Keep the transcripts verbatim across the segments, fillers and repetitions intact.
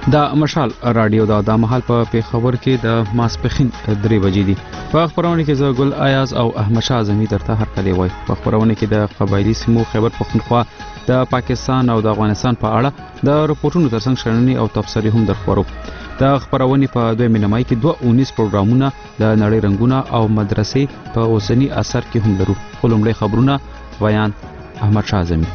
د مشال رادیو دا د محل په پیښور کې د ماسپخین درې بجې دي. په خبرونه کې زه ګل ایاز او احمد شاه اعظمي درته هر کله وای. په خبرونه کې د قبایلی سیمو خیبر پختونخوا د پاکستان او د افغانستان په اړه د رپورټونو ترڅنګ شړنې او تبصرې هم درخورو. د خبرونه په دوه نیمه کې دوه اونیس پروګرامونه د نړۍ رنگونه او مدرسې په اوسنی اثر کې هم لرو. خلمړي خبرونه بیان احمد شاه اعظمي.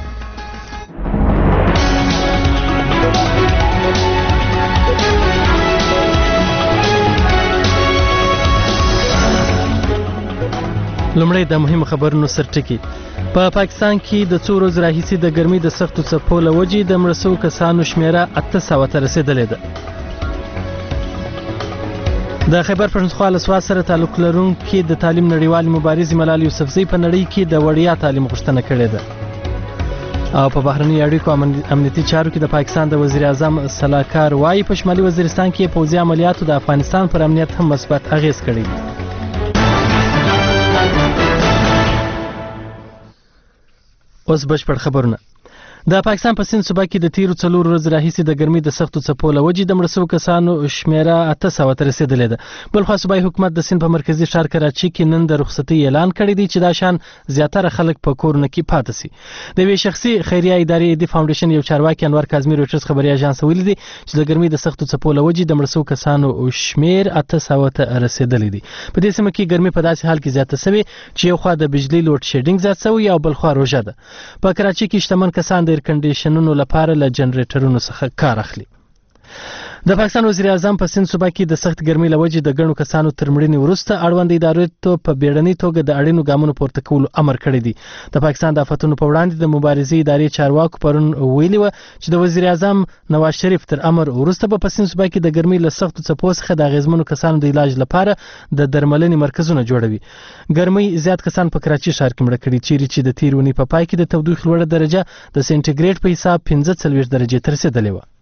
لومړی د مهمو خبرونو سرټکی. په پاکستان کې د څو ورځې راهیسې د ګرمۍ د سختو څپو له وجې د مړه شوو کسانو شمیره اته سوه ته رسېدلې ده. د خیبر پښتونخوا له سوات سره تعلق لرونکي د تعلیم نړیوالې مبارزې ملال یوسفزۍ په نړۍ کې د وړیا تعلیم غوښتنه کړې ده. او په بهرنیو اړیکو امنیتي چارو کې د پاکستان د وزیر اعظم سلاکار وایي په شمالي وزیرستان کې پوځي عملیاتو د افغانستان پر امنیت هم مثبت اغیز کړی دی. اوس بشپړ خبرونه. د پاکستان په سند صوبه کې د تیرو څلورو ورځو راهیسې د ګرمۍ د سختو څپو له وجې د مړه شوو کسانو شمیره اته سوه ته رسېدلې ده. بلخوا صوبایي حکومت د سند په مرکزي ښار کراچي کې نن د رخصتۍ اعلان کړی دی چې دا شان زیاتره خلک په کورونو کې پاتې سي. د یوې شخصي خیریه ادارې دی فاونډیشن یو چارواکي انور کاظمي رویټرز خبري اژانس ویلي دی چې د ګرمۍ د سختو څپو له وجې د مړه شوو کسانو شمیر اته سوه ته رسېدلی دی. په دې سیمه کې ګرمۍ په داسې حال کې زیاته سوې چې یو خوا د بجلي لوډ شیډینګ زیات سوی او بل خوا روژه ده. په کراچي کې شتمن کسان د ایر کنډیشنونو لپاره له جنریټرونو څخه کار اخلي. د پاکستان وزیر اعظم په سند صوبه کې د سخت ګرمۍ له وجې د ګڼو کسانو تر مړینې وروسته اړوند ادارو ته په بیړنۍ توګه د اړینو ګامونو پورته کولو امر کړی دی. د پاکستان د آفتونو په وړاندې د مبارزې ادارې چارواکو پرون ویلي وه چې د وزیر اعظم نواز شریف تر امر وروسته به په سند صوبه کې د ګرمۍ له سختو څپو څخه د اغیزمنو کسانو د علاج لپاره د درملنې مرکزونه جوړوي. ګرمۍ زیات کسان په کراچي ښار کې مړه کړي چیرې چې د تېرې اونۍ په پای کې د تودوخې لوړه درجه د سینټیګریډ په حساب پنځه څلوېښت درجې ته رسېدلې وه.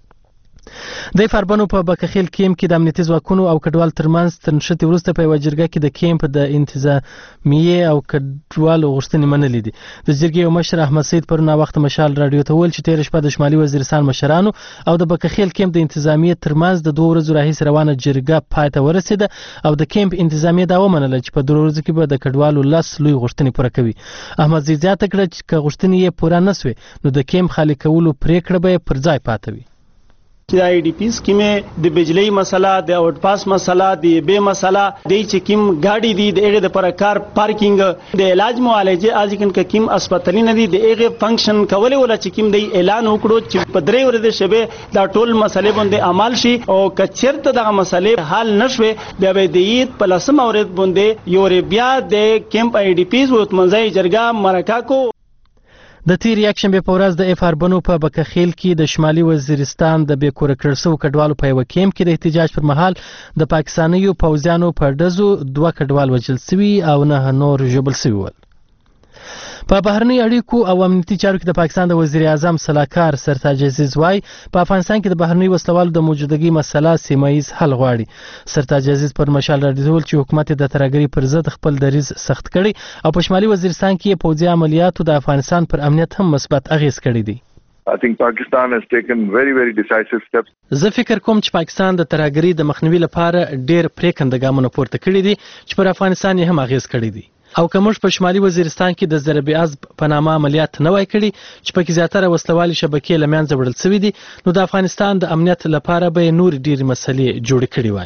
د فاربنو په بکخیل کیمپ کې د امنیتي ځواکونو او کډوال ترمنځ تر نښتې وروسته په یوه جرګه کې د کیمپ د انتظامیې او کډوالو غوښتنې منلې دي. د جرګې یو مشر احمد سید پرون ناوخته مشال راډیو ته وویل چې تېره شپه د شمالي وزیرستان مشرانو او د بکخیل کیمپ د انتظامیې ترمنځ د دوه ورځو راهیسې روانه جرګه پای ته ورسېده او د کیمپ انتظامیې دا ومنله چې په دوه ورځو کې به د کډوالو لس لوی غوښتنې پوره کوي. احمد سید زیاته کړه چې که غوښتنې یې پوره نه سوې نو د کیمپ خالي کولو پرېکړه به یې پر ځای پاته وي. چې آی ډي پی سکیمه د بجلی مسله د اوټ پاس مسله د به مسله د چې کیم گاډي دي د هغه د پر کار پارکینګ د علاج معالجه اځکن ک کیم هسپتالي نه دي د هغه فنکشن کولې ولا چې کیم د اعلان وکړو چې په درې ورځې شبه دا ټول مسلې باندې عمل شي او کچرته دغه مسلې حل نشوي بیا به د عید په لسم اورید باندې یو بیا د کیمپ آی ډي پیز وت منځي جرګه مرکه کو. د تیر یکشنبه په ورځ د اف اربنو په بکخیل کې د شمالي وزیرستان د بې کوره کړل شوو کډوالو په یوه کیمپ کې د احتجاج پر مهال د پاکستانیو پوځیانو په ډزو دوه کډوال وژل سوي او نه نور ژوبل سوي ول. په بهرنیو اړیکو او امنیتي چارو کې د پاکستان د وزیر اعظم سلاکار سرتاج عزیز وایي په افغانستان کې د بهرنیو وسلوالو د موجودګۍ مسله سیمه ییز حل غواړي. سرتاج عزیز پر مشال راډیو ویل چې حکومت د ترهګرۍ پر ضد خپل دریځ سخت کړی او په شمالي وزیرستان کې پوځي عملیاتو د افغانستان پر امنیت هم مثبت اغیز کړی دی. I think Pakistan has taken very very decisive steps. زه فکر کوم چې پاکستان د ترهګرۍ د مخنیوي لپاره ډېر پرېکنده ګامونه پورته کړي دي چې پر افغانستان یې هم اغیز کړی دی. او که موږ په شمالي وزیرستان کې د ضرب عزب په نامه عملیات نه وای کړي چې پکې زیاتره وسلوالي شبکې له منځه وړل سوي دي نو د افغانستان د امنیت لپاره به یې نورې ډېرې مسلې جوړې کړې وای.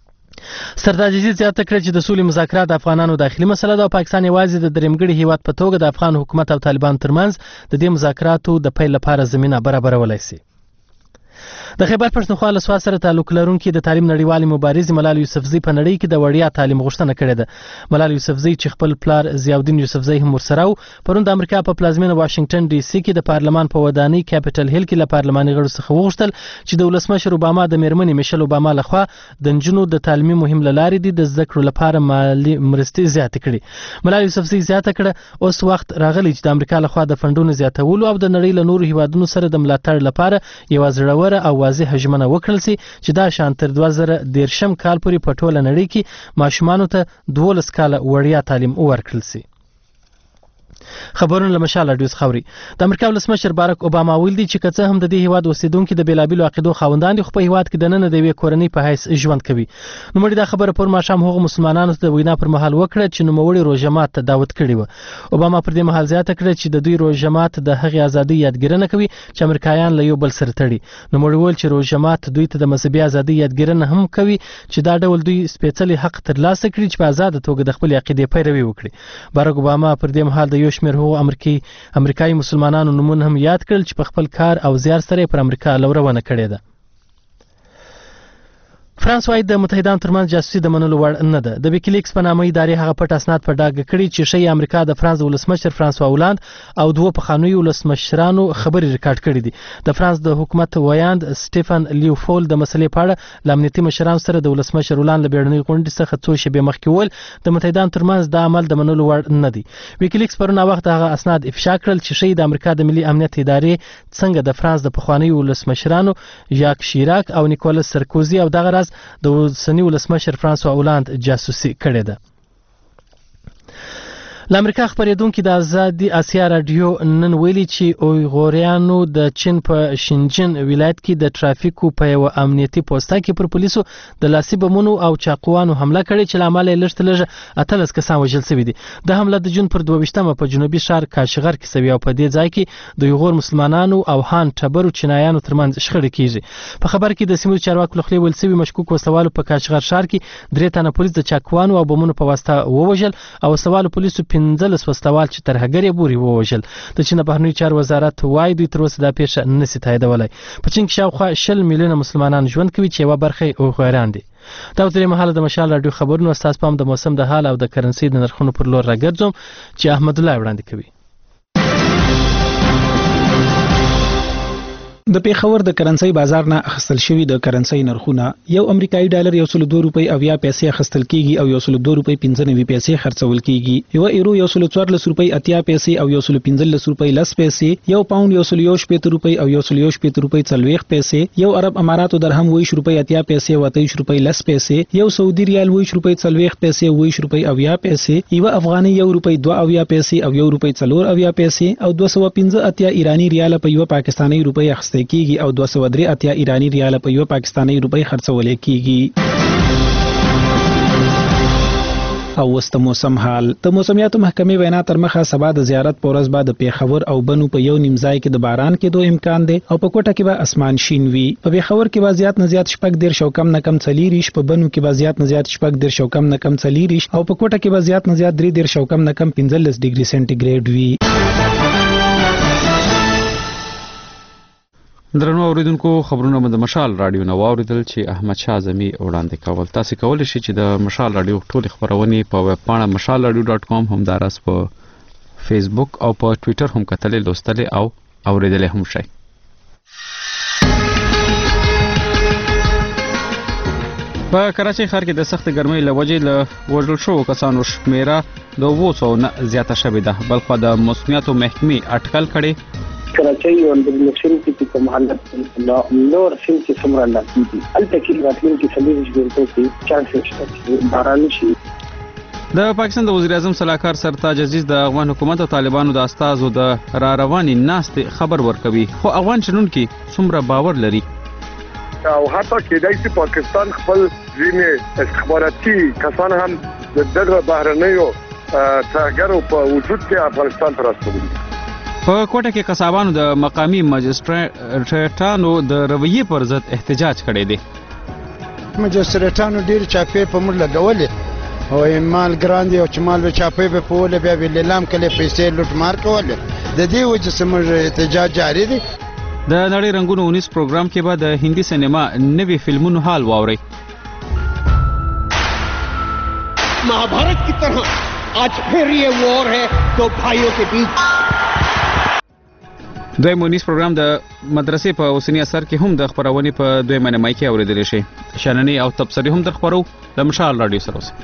سرتاج عزیز زیاته کړه چې د سولې مذاکرات د افغانانو داخلي مسله ده او پاکستان یوازې د درېمګړي هیواد په توګه د افغان حکومت او طالبان ترمنځ د دې مذاکراتو د پیل لپاره زمینه برابرولای شي. د خیبر پښتونخوا له سوات سره تعلق لرونکي د تعلیم نړیوالې مبارزې ملال یوسفزۍ په نړۍ کې د وړیا تعلیم غوښتنه کړې ده. ملال یوسفزۍ چې خپل پلار ضیاءالدین یوسفزۍ هم ورسره و پرون د امریکا په پلازمینه واشنګټن ډي سي کې د پارلمان په ودانۍ کیپټل هیل کې له پارلماني غړو څخه وغوښتل چې د ولسمشر اوباما د میرمنې میشل اوباما لخوا د نجونو د تعلیمي مهم له لارې دي د زده کړو لپاره مالي مرستې زیاتې کړي. ملال یوسفزۍ زیاته کړه اوس وخت راغلی چې د امریکا لخوا د فنډونو زیاتولو او د نړۍ له نورو هیوادونو سره د ملاتړ لپاره یوه زړوره او واضح ژمنه وکړل سي چې دا شان تر دوه زره دېرشم کال پورې په ټوله نړۍ کې ماشومانو ته دولس کاله وړیا تعلیم ورکړل سي. خبرونه له مشال رادیو خوري. د امریکا ولسمشر باراک اوباما ویل دي چې کڅه هم د دې هیواد اوسیدونکو د بیلابیلو عقیدو خاوندان دي خو په هیواد کې د نن د یوې کورنۍ په حیث ژوند کوي. نو مړي دا خبره پر ماښام هغو مسلمانانو ته د وینا پر مهال وکړه چې نوموړي روژه مات ته دعوت کړی و. اوباما پر دې مهال زیاته کړه چې د دوی روژه مات د هغې ازادۍ یادګیرنه کوي چې امریکایان له یو بل سره تړي. نوموړي ویل چې روژه مات دوی ته د مذهبي ازادۍ یادګیرنه هم کوي چې دا ډول دوی سپېڅلي حق ترلاسه کړي چې په آزاده توګه د خپلې عقیدې پیروي وکړي. باراک اوباما پر دې مهال د یو شمېر هغو امریکایي امریکایي مسلمانانو نومونه هم یاد کړل چې په خپل کار او زیار سره پر امریکا لورونه کړې ده. فرانس وايي د متحدانو ترمنځ جاسوسي د منلو وړ نه ده. د ویکیلیکس په نامه ادارې هغه پټ اسناد په ډاګه کړي چې ښایي امریکا د فرانس د ولسمشر فرانسوا اولاند او دوه پخوانیو ولسمشرانو خبرې ریکارډ کړي دي. د فرانس د حکومت ویاند سټیفن لیوفول د مسلې په اړه له امنیتي مشرانو سره د ولسمشر اولاند له بیړنۍ غونډې څخه څو شېبې مخکې وویل د متحدانو ترمنځ دا عمل د منلو وړ نه دی. ویکیلیکس پرون وخت هغه اسناد افشا کړل چې ښایي د امریکا د ملي امنیت ادارې څنګه د فرانس د پخوانیو ولسمشرانو ژاک شیراک او نیکولاس سرکوزي او دغه راز د سنی ولسمشر فرانسوا اولاند جاسوسي کړې ده. ل امریکا خبرېدونکو د آزادي اسیا رادیو نن ویلي چې اویغوریانو د چین په شینجن ولایت کې د ترافیکو په یو امنیتي پوسټه کې پر پولیسو د لاسي بمونو او چاقوانو حمله کړې چې لامل یې لږ تر اتلس کسان وژل شوي دي. د حمله د جون پر دوه ویشتمه په جنوبي ښار کاشغر کې شوې او په دې ځای کې د اویغور مسلمانانو او هان ټبرو چینایانو ترمنځ شخړه کیږي. په خبر کې د سیمو چارواکو لخوا ویل شوي مشکوک وسوالو په کاشغر ښار کې درې تنه پولیس د چاقوانو او بمونو په واسطه ووژل او وسوالو پولیسو پنځلس وسلوال چې تر هغې پورې ووژل. د چین بهرنیو چارو وزارت وايي دوی تر اوسه دا پیښه نشي تاییدولی. په چین کې شاوخوا شل میلیونه مسلمانان ژوند کوي چې یوه برخه یې اویغوران دي. دا درې مهاله د مشال رادیو خبرونه ستاسو پام د موسم د حال او د کرنسي د نرخونو پر لور راګرځوم چې احمد الله وړاندې کوي. د پیښور د کرنسي بازار نه اخیستل شوی د کرنسي نرخونه یو امریکایي ډالر یو سل دوه روپۍ او یا پیسې اخیستل کیږي او یو سل دوه روپۍ پنځه نوي پیسې خرڅول کیږي. یو ایرو یو سل څوارلس روپۍ اتیا پیسې او یو سل پنځلس روپۍ لس پیسې. یو پاوند یو سل یو شپېته روپۍ او یو سل یو شپېته روپۍ څلوېښت پیسې. یو عرب اماراتو درهم ویش روپۍ اتیا پیسې او اتیش روپۍ لس پیسې. یو سعودي ریال ویش روپۍ څلوېښت پیسې ویش روپۍ او یا پیسې. یو افغاني یو روپۍ دوه او یا پیسې او یو روپۍ څلور او یا پیسې او دوه سوه پنځه اتیا ایرانی ریال په یو پاکستاني روپۍ اخیستل کیږي او دوه سوه درې اتیا ایرانی ریال په یو پاکستاني روپۍ خرڅول کیږي. او وست موسم حال د موسمیاتو محکمې وینا تر مخه سبا د زیارت پورز بعد د پیښور او بنو په یو نیم ځای کې د باران کېدو امکان دی او په کوټه کې به اسمان شین وي. په پیښور کې به زیات نه زیات شپږ دېرش او کم نه کم څلېرویشت، په بنو کې به زیات نه زیات شپږ دېرش او کم نه کم څلېرویشت او په کوټه کې به زیات نه زیات درې دېرش او کم نه کم پنځلس ډیګري سنټیګریډ وي. درنو اوریدونکو خبرونه د مشال رادیو نو اوریدل چې احمد شاه اعظمي وړاندې کول. تاسو کولی شئ چې د مشال رادیو ټول خبرونه په ویب پاڼه مشال رادیو ډاټ کام هم داراس په فیسبوک او په ټوئیټر هم کتلې لوستلې او اوریدلې هم شئ. په کراچۍ ښار کې د سخت ګرمۍ له وجې له وژل شوو کسانو شمیره د اووه سوو نه زیاته شوې ده. بلخوا د موسمیاتو محکمې اټکل کړی کراچۍ او د نشین کې کوم حالت نور سیم چې څومره لاندې دي البته کې راتلونکي کې څلور ژوندو کې چانس شته باران شي. د پاکستان د وزیر اعظم صلاحکار سرتاج عزیز د افغان حکومت او طالبانو د استازو د را رواني ناستې خبر ورکوي خو افغان شنونکي څومره باور لري او حتی کېدای شي پاکستان خپل ځینې استخباراتي کسان هم د دغه بهرنیو ترهګرو په وجود کې افغانستان ته راستوي. په کوټه کې قصابانو د مقامی ماجستریټانو د رویې پر ضد احتجاج کړی دی. ماجستریټانو ډېر چاپې په موږ لګولې او مال ګران دی او چې مال به چاپې به په ولې بیا به لیلام کړې پیسې لوټ مار کولې د دې وجې زموږ احتجاج جاري دی. د نړۍ رنګونو اونیس پروګرام کې به د هندي سینما نوي فلمونو حال واورئ. महाभारत की तरह आज फिर ये वॉर है दो भाइयों के बीच. دویم اونیس پروګرام د مدرسې په اوسنی اثر کې هم د خبرونې په دویمه نیمایي کې اوریدلی شي. شننې او تبصرې هم در خبرو د مشال رادیو سره اوسئ.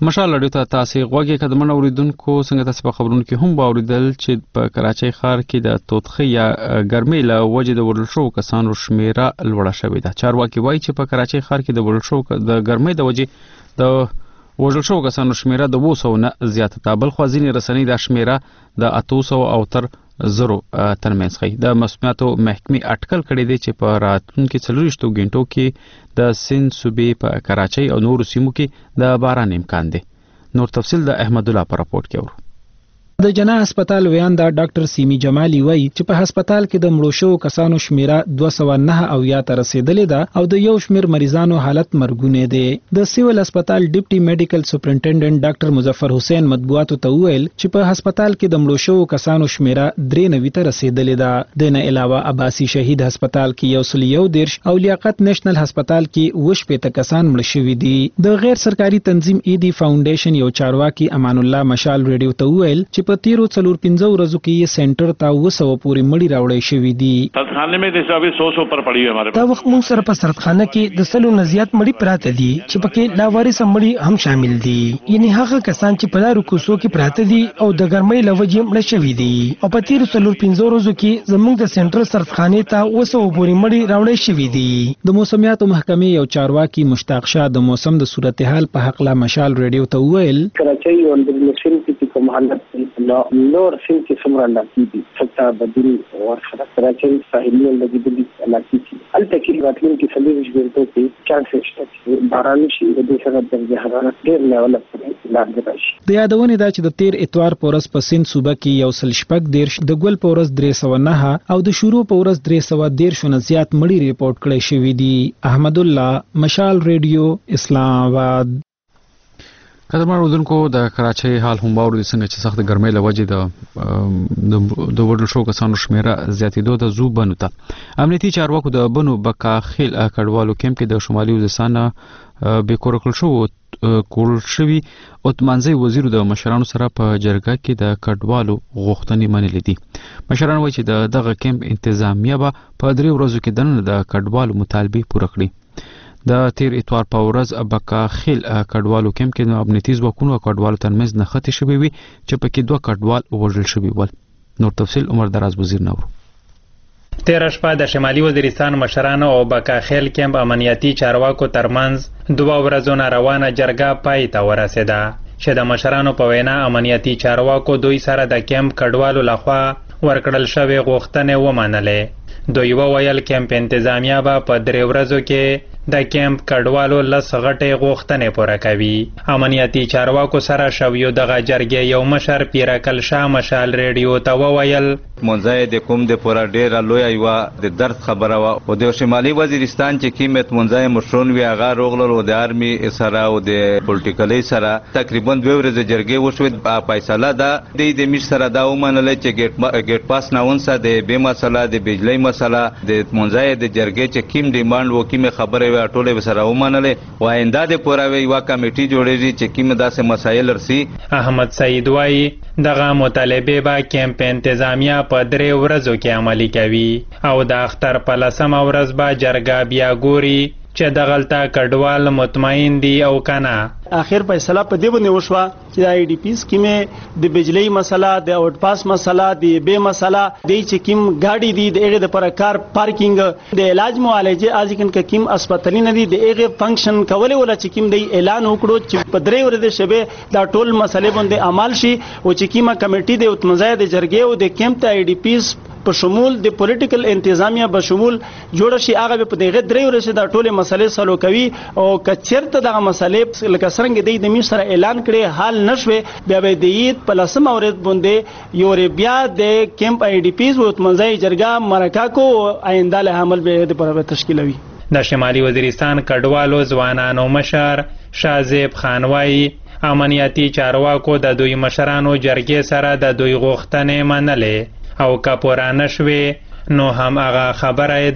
مشال رادیو ته تاسو غوږی کډمن اوریدونکو څنګه تاسو په خبرونو کې هم باوریدل چې په کراچۍ ښار کې د توتخې یا ګرمۍ له وجې د وړل شو کسانو شمیره لوړه شوې ده. چارواکي وایي چې په کراچۍ ښار کې د وړل شو د ګرمۍ د وجې د وړل شو کسانو شمیره د اوه سوه نه زیاته ده. بل خو ځینې رسنۍ د شمیره د اته سوه او تر زرو ترمنځ ښیي. د مسمیاتو محکمې اټکل کړی دی چې په راتلونکو څلوېښتو غنټو کې د سند صوبې په کراچۍ او نورو سیمو کې د باران امکان دی. نور تفصیل د احمد الله په راپورټ کې اورو. د جناح هسپتال ویاندا ډاکټر سیمی جمالی وایي چې په هسپتال کې د مړو شوو کسانو شمیره دوه سوه نه اویا ته رسیدلې ده او د یو شمیر مریضانو حالت مرګونی دی. د سیول هسپتال ډیپټي میډیکل سپرنټنډنټ ډاکټر مظفر حسین مطبوعاتو ته وویل چې په هسپتال کې د مړو شوو کسانو شمیره درې نوي ته رسیدلې ده. د نه علاوه عباسی شهید هسپتال کې یو سل یو دیرش او لیاقت نېشنل هسپتال کې اووه شپېته کسان مړه شوي دي. د غیر سرکاري تنظیم ایدی فاونډیشن یو چارواکي امان الله مشال ریډیو ته وویل چې په تیرو څلور پنځه ورځو کې یې سنټر ته اوه سوه پورې مړي راوړی شوي دي. سرطخانه میں د حساب سو سو پر پڑی ہے ہمارے دا وخت مونږ سره په سرطخانه کې د سلو نه زیات مړي پراته دي چې پکې لاوارث مړي هم شامل دي. یعنی هغه کسان چې په لارو کوڅو کې پراته دي او د ګرمۍ له وجې مړه شوي دي. او په تیرو څلور پنځه ورځو کې زموږ د سنټر سرطخانې ته اوه سوه پورې مړي راوړی شوي دي. د موسمیاتو محکمې یو چارواکي مشتاق شاه د موسم د صورتحال په حق لا مشال ریډیو ته وویل کراچۍ او د مشن کې کوم حالت نور سیم چې څومره علاقې دي حتی بدون ورخه کراچۍ ساحلي لګېدلي علاقې دي هلته کې راتلونکي څلوېښت غنټو کې چانس شته چې باران شي. د دې سره درجه حرارت ډېر لیوله پورې لاندې راشي. د یادونې ده چې د تیر اتوار په ورځ په سند صوبه کې یو سل شپږ دیرش د ګل په ورځ درې سوه نهه او د شروع په ورځ درې سوه دیرشو نه زیات مړي ریپورټ کړی شوي دي. احمد الله مشال ریډیو اسلام آباد. قدرمن اوریدونکو د کراچۍ حال هم باور دي څنګه چې سخت ګرمۍ له وجې د د وړل شو کسانو شمیره زیاتېدو د زو بنو ته امنیتي چارواکو د بنو بکا خیل کډوالو کیمپ کې د شمالي وزیرستان بې کوره کړل شو کول شوي اتمانځي وزیر د مشرانو سره په جرګه کې د کډوالو غوښتنې منلې دي. مشران وایي چې د دغه کیمپ انتظامیه به په درې ورځو کې دننه د کډوالو مطالبې پوره کړي. د تیر اتوار په ورځ بکا خیل کډوالو کیمپ کې د امنیتي ځواکونو او کډوالو ترمنځ نښتې شوې وي چې پکې دوه کډوال وژل شوي ول. نور تفصیل عمر دراز وزیر نورو. تیر شپه د شمالي وزیرستان مشرانو او بکا خیل کیمپ امنیتي چارواکو ترمنځ دوه ورځو نه روانه جرګه پای ته ورسېده چې د مشرانو په وینا امنیتي چارواکو دوی سره د کیمپ کډوالو لخوا ورکړل شوې غوښتنې ومنلې. دوی وویل کیمپ انتظامیه به په درې ورځو کې د کیمپ کډوالو لس غټې غوښتنې پوره کوي. امنیتي چارواکو سره شویو دغه جرګې یو مشر پیرکل شاه مشال ریډیو ته وویل منځای د کوم د پوره ډیره لویه یوه د درد خبره وه او د شمالي وزیرستان چې کوم منځای مشرون وي هغه روغلل او د آرمي سره او د پولیټیکلۍ سره تقریبا دوه ورځې جرګې وشوې. فیصله ده دوی د مشر سره دا ومنله چې ګیټ پاس ناونسه د بې مسله د بجلۍ مسله د منځای د جرګې چې کوم ډیمانډ و کومې خبرې ټولې سره ومنلې و آینده د پوره یوه کمیټي جوړېږي چې کوم داسې مسایل رسي. احمد سعید وایي دغه مطالبې به کیمپ انتظامیه په درې ورځو کې عملي کوي او د اختر په لسمه ورځ به جرګه بیا ګوري چې دغلته کډوال مطمئن دي او کنه. اخر فیصله په دې باندې وشوه چې د آی ډي پی سکیمه د بجلی مسله د اوټ پاس مسله د بې مسله د چې کیم گاډي دي د هغه د پر کار پارکینګ د علاج معالجه ازکن ک کیم هسپتالي نه دي د هغه فنکشن کولې ولا چې کیم د اعلان وکړو چې په درې ورځې شبه دا ټول مسلې باندې عمل شي او چې کیمه کمیټي د اتمزای د جرګې او د کیمپ ته آی ډي پی په شمول د پولیټیکل انتظامیه به شمول جوړ شي. هغه په دغه درې ورځې دا ټول مسلې سلو کوي او کچرته دغه مسلې لکه څنګه د دې سره اعلان کړي حال نشوي بیا به د عید په لسمه ورځ باندې یو بیا د کیمپ آی ډي پیز او اتمنځي جرګه مرکه کو آینده له عمل به د پر تشکیلوي. د شمالي وزیرستان کډوالو ځوانانو مشر شازیب خانوای امنیتي چارواکو د دوی مشرانو جرګې سره د دوی غوښتنې منلې او که پوره نشوي نو هم هغه خبره ده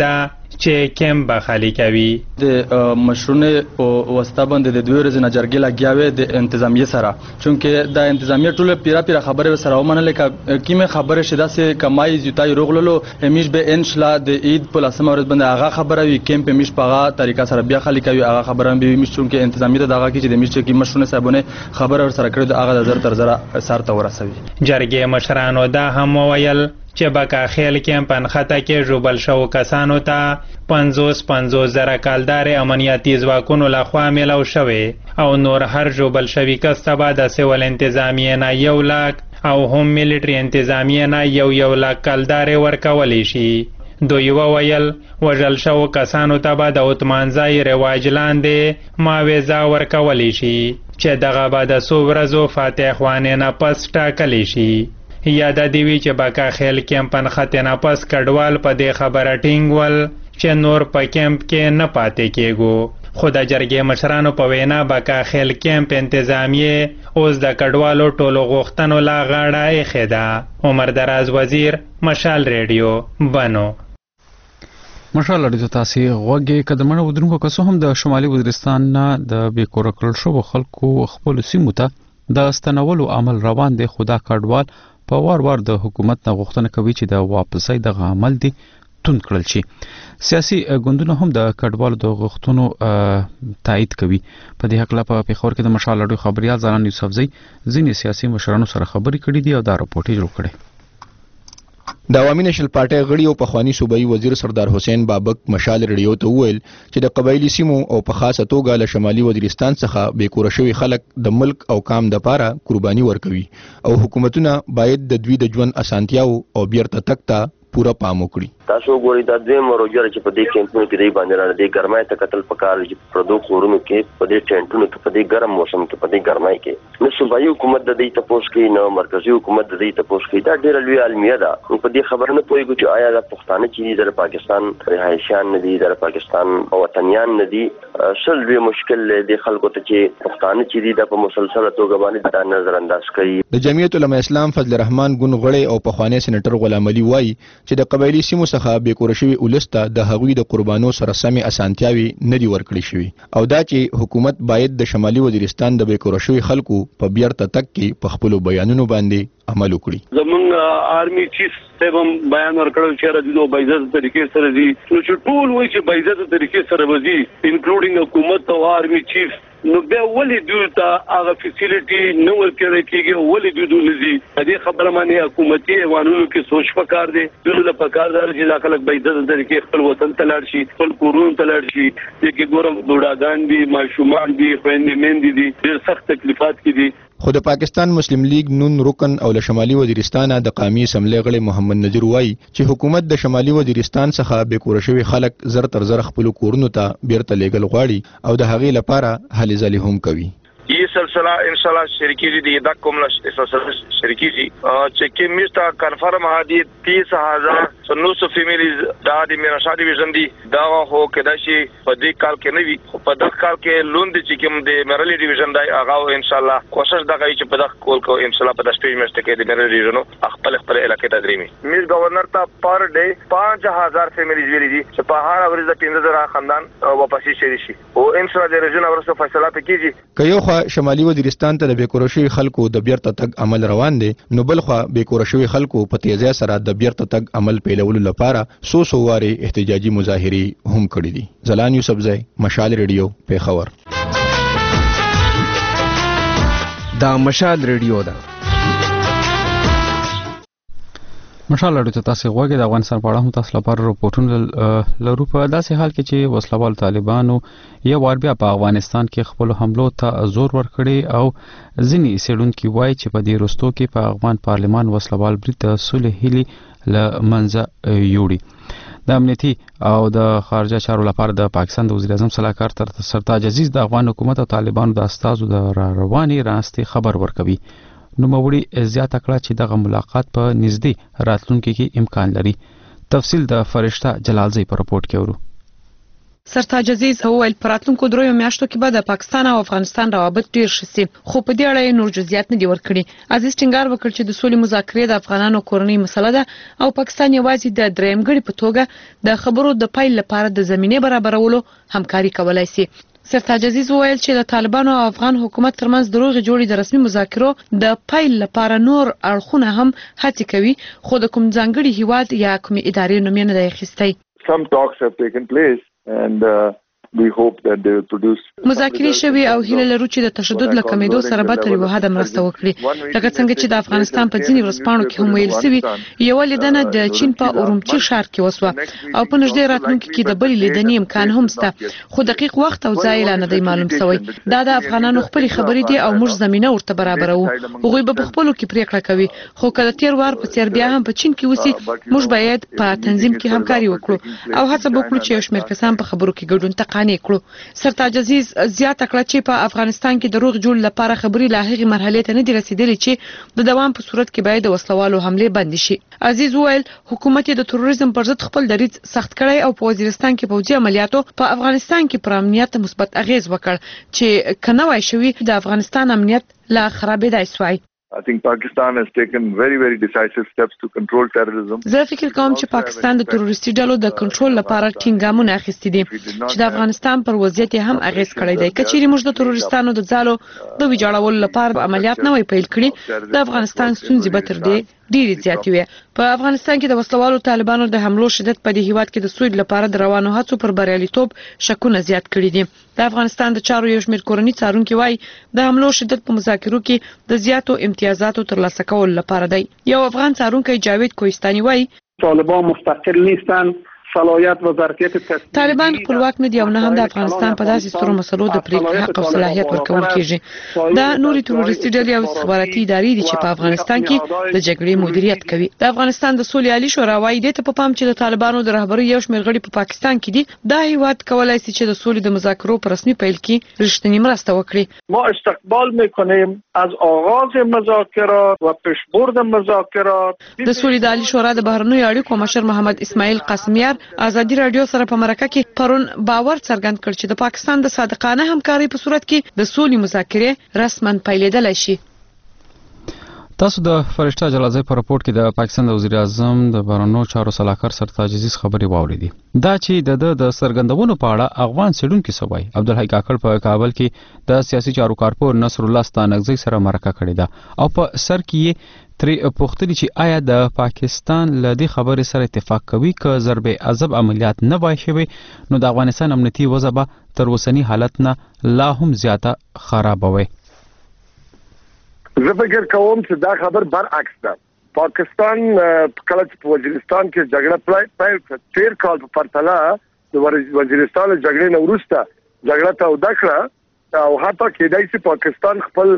چې کیمپ به خالی کوي. د مشرونه او واسطه باندې د دوی ورځې نه جرګې لګیاوې د انتظامیه سره چونکه د انتظامیه ټول پیرا پیرا خبره سره ومنل کیمه خبره شیدا سه کمای زیاتای روغللو همیش به ان شاء الله د عید په لاسمه ورځ باندې هغه خبره وی کیمپ همیش په هغه طریقه سره بیا خالی کوي هغه خبره به همیش چونکه انتظامیه دغه کې چې د میشته کې مشرونه صاحبونه خبره ور سره کړو هغه د زر تر زره سارته ورسوي. جرګې مشرانو دا هم ویل چې بکا خیل کیمپ انخته کې جوبل شو کسانو ته پنځوس پنځوس زره کالدار امنیتي ځواکونو لخوا میلاو شوی او نور هر جوبل شوی کس ته به د سیول انتظامیه نه یو لاک او هم ملټری انتظامیه نه یو یو لاک کالدار ورکولی شي. دوی وویل وژل شو کسانو ته به د عثمانځای رواج لاندې معاوضه ورکولی شي چې دغه به د څو ورځو فاتح خوانې نه پس ټاکلی شي. یاده دی وی چې بکا خیل کیمپ انخته نه پس کډوال په دې خبره ټینګول چې نور په کیمپ کې نه پاتې کېږو. خو د جرګې مشرانو په وینا بکا خیل کیمپ انتظامیه اوس د کډوالو ټولو غوښتنو لا غاړه ایښې ده. عمر دراز وزیر مشال ریډیو بنو. مشال ریډیو تاسو غوږی کدمنه ودرونکو کسو هم د شمالي وزیرستان نه د بیکور کړل شو خلکو خپل سیمو ته د ستنولو عمل روان دی. خدا کډوال په وار وار د حکومت نه غوښتنه کوي چې د واپسۍ د عمل دي تون کړل شي. سیاسي ګوندونه هم د کډوالو د غوښتنو تایید کوي. په دې حق لا په پیښور کې د مشال اډو خبريال زلان یوسفزئی ځینې سیاسي مشرانو سره خبرې کړې دي او دا راپورټ جوړ کړي. د عوامي نشل پارټي غړي او پخوانی صوبایي وزیر سردار حسین بابک مشال ریډیو ته وویل چې د قبایلی سیمو او په خاصه توګه له شمالي وزیرستان څخه بیکور شوی خلک د ملک او کام د پاره قرباني ورکوي او حکومتونه باید د دوی د ژوند اسانتیاو او بیرته تک ته پورا پام وکړي. تاسو ګورئ دا دوی مروجر چې په دې کیمپونو کې دی باندې را دي ګرمای ته قتل پکار چې پردو خورونو کې په دې ټینټونو کې په دې ګرم موسم کې په دې ګرمای کې نو صوبایي حکومت د دې تپوس کې نو مرکزی حکومت د دې تپوس کې دا ډېر لوی علمیه ده. په دې خبره نه پوهیږي چې آیا د پښتانه چې د پاکستان رهایشیان نه دي د پاکستان وطنیان نه دي سل وی مشکل د خلکو ته چې پښتانه چې دي د په مسلسل توګه باندې د نظر انداز کوي. د جمعیت العلماء اسلام فضل الرحمن ګون غړی او پخوانی سېنیټر غلام علي وایي چې د قبایلی سیمو څخه بیکور شوی ولسته د هغوی د قربانو سره سمې اسانتیاوي نه دي ورکړي شوی او دا چې حکومت باید د شمالي وزیرستان د بیکور شوی خلکو په بیرته تک کې په خپل بیانونو باندې عمل وکړي. زمونږ آرمي چیف سیبم بیان ورکړل چې راځي د بایزت طریقې سره دي نو چې ټول وایي چې بایزت طریقې سره وځي انکلوډینګ حکومت او آرمي چیف نو بیا ولې دوی ته هغه فیسیلیټي نه ورکړل کېږي ولې دوی دوی نزي دې خبره باندې حکومتي ایوانونو کې سوچ پکار دي دوی له پکار دار چې دا خلک بایزت طریقې خپل وطن ته لاړ شي خپل کورونو ته لاړ شي چې ګورم بوډاګان دي ماشومان دي خويندې مېندې دي ډېر سخت تکلیفات کې دي. خو د پاکستان مسلم لیگ نون رکن او له شمالي وزیرستان د قومي اسمبلی غړي محمد نذیر وایي چې حکومت د شمالي وزیرستان څخه بیکور شوی خلک زر تر زر خپل کورونو ته بیرته لیږل غواړي او د هغې لپاره هلې ځلې هم کوي. ये सिलसिला इंशाल्लाह शरीकी जी दी तक कोमला सिलसिला शरीकी जी चेक मिस्टा कंफर्म हादी तीस हजार सन्नूस फैमिलीज दा दी मेरा शादी विजन दी दावा हो के दाशी पदी काल के नवी पदक काल के लोन दी चिकम दे मेरली डिवीजन दाई आगाओ इंशाल्लाह कोशिश दा गई च पदक कोल को इंशाल्लाह पद स्टेज में के दे मेरली डिवीजन अखपल अखपल इलाके तदरीमी मिस गवर्नर ता पर डे पाँच हजार फैमिलीज वेली जी पहाड़ अवरेज दा तीन हजार खानदान वापसी शेरिशी ओ इंशाल्लाह दे रिजन अवर से फैसला पे कीजिए. کيو خو شمالي وزیرستان ته د بیکور شوی خلکو د بیرته تک عمل روان دي نو بل خو بیکور شوی خلکو په تیزه سره د بیرته تک عمل پیلولو لپاره سو سو واره احتجاجي مظاهري هم کړی دي. زلان یوسفزئی مشال ریډیو پیښور. دا مشال ریډیو دا مشال اډو ته تاسو غوږی د افغانستان په اړه هم تاسو لپاره راپورټونه لرو. په داسې حال کې چې وسلوال طالبانو یو وار بیا په افغانستان کې خپل حملو ته زور ورکړي او ځینې څېړونکي وایي چې په دې وروستو کې په افغان پارلمان وسلوال برید د صلح هیلې له منځه یوړي. د امنیتي او د خارجه چارو لپاره د پاکستان د وزیر اعظم صلاحکار تر سرتاج عزیز د افغان حکومت او طالبانو د استازو د رواني راستي خبر ورکوي. نو موړي زیاته کړه چې دغه ملاقات په نږدې راتلونکي کې امکان لري. تفصیل د فرشته جلالزئی په رپورت کې ورو. سرتاج عزیز وویل په راتلونکو دریو میاشتو کې به د پاکستان او افغانستان روابط ډیر شي، خو په دې اړه نور جزئیات نه دی ورکړي. عزیز ټینګار وکړ چې د سولې مذاکرې د افغانانو کورنۍ مسله ده او پاکستان یوازې د دریم غړي په توګه د خبرو د پیل لپاره د زمینه برابرولو همکاري کولای شي. سرتاج عزیز وویل چې د طالبانو او افغان حکومت ترمنځ دروغ جوړې د رسمي مذاکرو د پیل لپاره نور اړخونه هم هڅه کوي، خو د کوم ځانګړي هیواد یا کوم ادارې نوم نه دی اخیستی. Some talks have taken place and uh, we hope that they will produce مذاکرې شوي او هیله لرو چې د تشدد له کمیدو سره به تر یوه حده مرسته وکړي. لکه څنګه چې د افغانستان په ځینې ورځپاڼو کې هم ویل شوي یوه لیدنه د چین په اورمچي ښار کې وسوه او په نږدې راتلونکي کې د بلې لیدنې امکان هم شته، خو دقیق وخت او ځای لا نه دی معلوم شوی. دا د افغانانو خپلې خبرې دي او موږ زمینه ورته برابروو، هغوی به په خپلو کې پریکړه کوي، خو که د تیر وار په څیر بیا هم په چین کې وسی موږ باید په تنظیم کې همکاري وکړو او هڅه وکړو چې یو شمېر کسان په خبرو کې ګډون ته قانع کړو. سرتاج عزیز زیاته کړه چې په افغانستان کې د روغ جوړ لپاره خبري لا هغه مرحله ته نه دي رسیدلې چې د دوام په صورت کې باید د وسلوالو حمله بند شي. عزیز وویل حکومت د تروریزم پر ضد خپل دریځ سخت کړی او په وزیرستان کې پوځي عملیاتو په افغانستان کې پر امنیت مثبت اغیز وکړ چې کنه وای شوی د افغانستان امنیت لا خرابېدای سوی. I think Pakistan has taken very very decisive steps to control terrorism. زه فکر کوم چې پاکستان د تروریستي ډلو د کنټرول لپاره ټینګ ګامونه اخیستي دي چې د افغانستان پر وضعیت هم اغیز کړی دی. کچېرې موږ د تروریستانو د ځالو د ویجاړولو لپاره عملیات نه وای پیل کړی، د افغانستان ستونزې به تر دې ډېرې زیاتې وي. په افغانستان کې د وسلوالو طالبانو د حملو شدت په دې هیواد کې د سود لپاره د روانو هڅو پر بریالیتوب شکونه زیات کړي دي. د افغانستان د چارو یو شمېر کورني څارونکي وایي د حملو شدت په مذاکرو کې د زیاتو امتیازاتو ترلاسه کولو لپاره دی. یو افغان څارونکی جاوید کوهستاني وایي طالبان مستقل نیستن، صلاحیت و ظرفیت تصمیم طالبان خپلواک نه دي او نه هم د افغانستان په داسې سترو مسلو د پریکړې حق او صلاحیت ورکول کیږي. دا نوري تروریستي ډلې او استخباراتي ادارې دي چې په افغانستان کې د جګړې مدیریت کوي. د افغانستان د سولې عالی شورا وايي د په پام چې د طالبانو د رهبرۍ یو شمېر غړي په پاکستان کې دي، دا هیواد کولای شي چې د سولې د مذاکرو په رسمي پیل کې رښتینی مرسته وکړي. ما استقبال میکنیم از آغاز مذاکرات و پیشبرد مذاکرات. د سولې د عالی شورا د بهرنیو اړیکو مشر محمد اسماعیل قاسمیار ازادي رادیو سره په مرکه کې پرون باور څرګند کړ چې د پاکستان د صادقانه همکارۍ په صورت کې د سولې مذاکرې رسماً پیلېدلی شي. تاسو د فرشته جلازی په راپورټ کې د پاکستان د وزیر اعظم د بهرنیو چارو سلاکار سرتاج عزیز خبرې واوریدې. دا چې د د سرګندونو په اړه افغان سړونکو سوای عبدالحی کاکړ په کابل کې د سیاسي چارو کارپور نصر الله ستانکزی سره مرکه کړې ده او په سر کې ترې پوښتنه چې آیا د پاکستان له دې خبرې سره اتفاق کوي که ضرب عذاب عملیات نه وای شوي نو د افغانستان امنیتي وضع به تر اوسني حالت نه لا هم زیاته خرابوي. زه فکر کوم چې دا خبر برعکس ده. پاکستان کله چې په وزیرستان کې جګړه پیل کړه تیر کال په پرتله د وزیرستان جګړې نه وروسته جګړه ته ودکړه او حتی کېدای شي پاکستان خپل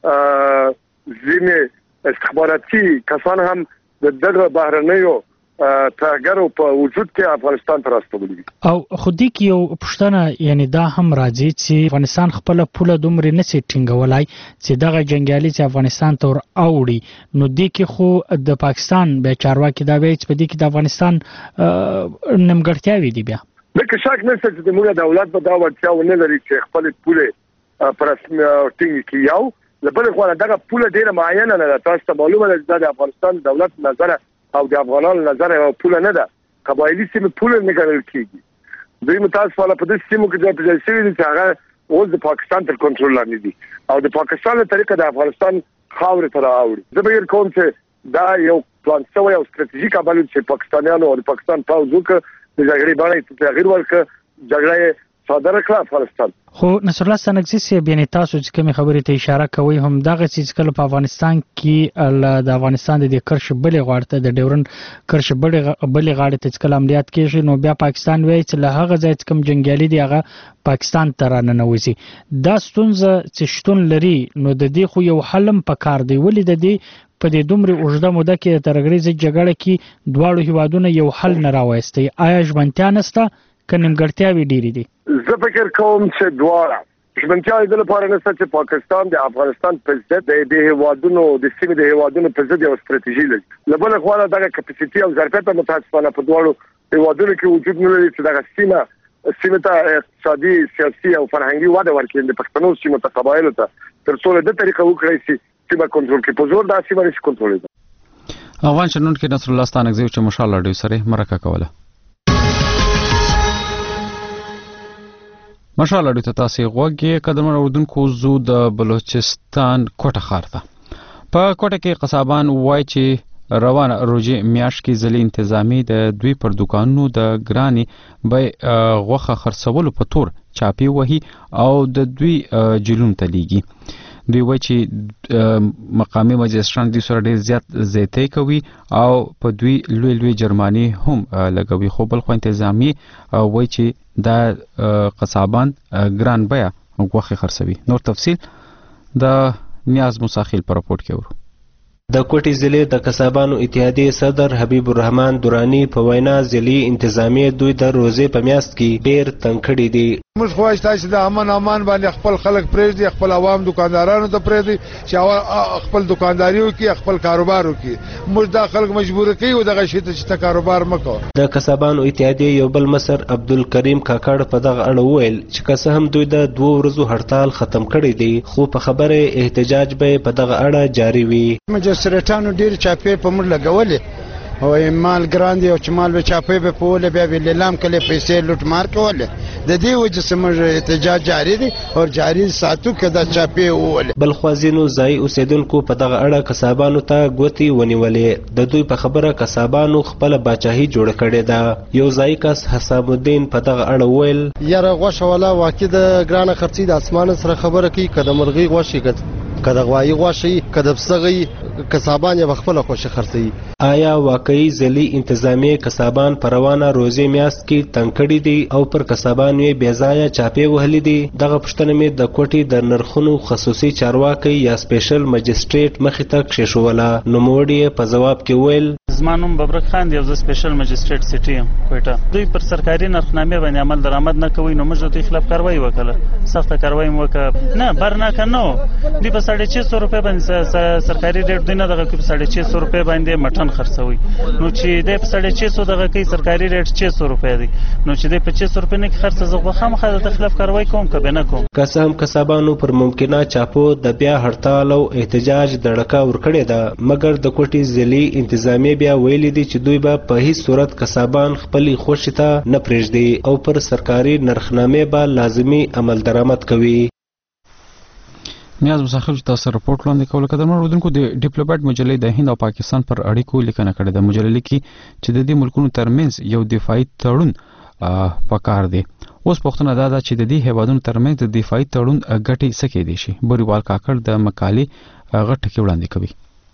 ځینې استخباراتي کسان هم د دغه بهرنیو ترګرو په وجود کې افغانستان ته راستولي او خودي کې یو پښتنه یعنی دا هم راځي چې افغانستان خپل پوله دومره نسي ټینګولای چې دغه جنگیالي چې افغانستان ته اوړي نو د کې خو د پاکستان به چارواکي دا وایي چې په دې کې د افغانستان نمګړتیاوي دي. بیا دغه شک نشته چې موږ دولت په دا وړتیا ونه لري چې خپل پوله پر رسمي ټینګ کې یو لبل خو دغه پوله ډیره معینه نه ده. تاسو ته معلومه ده د افغانستان دولت نظر او د افغانانو نظر یو پوله نه ده، قبایلی سیمه پوله نه ګڼل کیږي. دوی متاسفانه په دې سیمو کې د پرځای دي چې هغه اوس د پاکستان تر کنټرول لاندې دي او د پاکستان له طریقه د افغانستان خاورې ته راوړي. زه به یې کوم چې دا یو پلان شوی او ستراتیژیک عمل چې پاکستانیانو او د پاکستان پوځ وکړ د جګړې باندې تغییر ورکړ، جګړه صادره کړه افغانستان. خو نصر الله ستانکزی سی بینه تاسو چې کوم خبرې ته اشاره کوي هم دغه چې کله په افغانستان کې د افغانستان د کرش بلې غاړه ته د ډیورن کرش بلې بلې غاړه ته کله عملیات کیږي نو بیا پاکستان وایي چې له هغه ځای کوم جنگیالي دی هغه پاکستان ته راننوځي. دا ستونزه چې شتون لري نو د دې خو یو حلم پکار دی. ولې د دې په دې دومره اوږده موده کې د ترګریزي جګړه کې دواړو هیوادونو یو حل نه راوستي؟ آیا ژمنتیا نشته که نیمګړتیاوې ډېرې دي؟ زه فکر کوم چې دواړه ژمنتیاوې د لپاره نشته چې پاکستان د افغانستان په ضد د هیوادونو د سیمې د هیوادونو په ضد یو ستراتیژي لري. له بله خوا دغه کپاسیټي او ظرفیت متاسفانه په دواړو هیوادونو کې وجود نه لري چې دغه سیمه سیمه ته اقتصادي سیاسي او فرهنګي وده ورکړي د پښتنو سیمه ته قبایل ته تر څو د طریقه وکړي چې سیمه کنټرول کړي په زور دا سیمه نشي کنټرول کړي. افغان شنن کې نصر الله ستانګزیو چې مشال اډیو سره مرکه کوله. مشال اډیو ته تاسو غوږی قدمه اردوونکو زو د بلوچستان کوټه خار ته په کوټه کې قصابان وای چې روانه روجي میاش کې ځلې انتظامی د دوی پر دکانونو د ګرانی به غوخه خرڅولو په تور چاپی وهي او د دوی جلون ته لیږي. دوی وای چې مقامی مجلسران دوی سره ډیر زیات زیاتې کوي او په دوی لوی لوی جرمانی هم لګوي. خو بل خو انتظامی وای چې دا قصابان ګران بیا غوخه خرڅوي. نور تفصیل د نیاز مساخیل پر رپورت کې ورو. د کوټي ضلع د قصابانو اتحادیې صدر حبیب الرحمن دورانی په وینا ضلعي انتظامیه دوی د روزې په میاشت کې ډیر تنګ کړي دي. موږ خواهش تاسو د امن امان باندې خپل خلک پرېږدي، خپل عوام دکاندارانو ته پرېږدي چې خپل دکانداریو کې خپل کاروبارو کې موږ د خلک مجبور کوي او دغه شی ته چې کاروبار مکو. د قصابانو اتحادیې یو بل مصر عبدالکریم کاکړ په دغه اړه وویل چې که څه هم دوی د دوه ورځو هړتال ختم کړی دی خو په خبره احتجاج به په دغه اړه جاری وي. سرټانو ډیر چاپې په موږ لګولې او مال ګران دی او چې مال به چاپې به په ولې بیا به لیلام کله پیسې لوټ مار کولې. د دې وجه سمج احتجاج جاری دی او جاری ساتو کدا چاپې وولې. بل خوازینو ځای اوسیدونکو په دغه اړه قصابانو ته ګوتی ونیولې. د دوی په خبره قصابانو خپل باچاهي جوړ کړې ده. یو ځای کس حساب الدین په دغه اړه ویل یاره غوښه والا واقع د ګرانه خرڅي د اسمان سره خبره کوي کده مرغي غوښي کده کده غوایي غوښي کده بسغي قصابان یې خپل خوښه خرڅي. آیا واقعي ځلي انتظامیه قصابان په روانه روزې میاشت کې تنګ کړي دي او پر قصابان یې بې ځایه چاپې وهلي دي؟ دغه پوښتنه مې د کوټې د نرخونو خصوصي چارواکي یا سپیشل مجسټریټ مخې ته کښېښوله. نوموړي یې په ځواب کې ویل زما نوم ببرک خان دی او زه سپیشل مجسټریټ سټي یم کوټه. دوی پر سرکاري نرخنامې باندې عمل درآمد نه کوي نو موږ دوی خلاف کاروایی وکړه، سخته کاروایی مو وکړه. نه برناکه نو دوی په ساڑھے چھ سو روپے باندې سرکاري ریټ دوی نه دغه کوي په ساڑھے چھ سو روپے باندې مټن خرڅوي نو چې د په ساڑھے چھ سو دغه کوي سرکاري ریټ چھ سو روپے دی نو چې د په چھ سو روپے نه خرڅ زغه خامخا د خلاف کاروایی کوم کبه نه کوم. قسم قصابانو پر ممکنه چاپو د بیا هړتال او احتجاج دړکا ور کړی دا مګر د کوټي ضلعي انتظامیه بیا ویلي دي چې دوی به په هیڅ صورت قصابان خپل خوښ ته نه پرېږدي او پر سرکاري نرخنامې به لازمي عمل درآمد کوي. نیاز مساخیل تاسو رپورت وړاندې کوله. کله نور ودونکو د ډیپلوماټ مجلې د هند او پاکستان پر اړیکو لیکنه کړې ده. مجلې کې چې د دې ملکونو ترمنځ یو دفاعي تړون پکار دی. اوس پوښتنه دا ده چې د دې هیوادونو ترمنځ د دفاعي تړون ګټې څه کېدای شي. بوریوال کاکړ د مقالې غټ کې وړاندې کوي.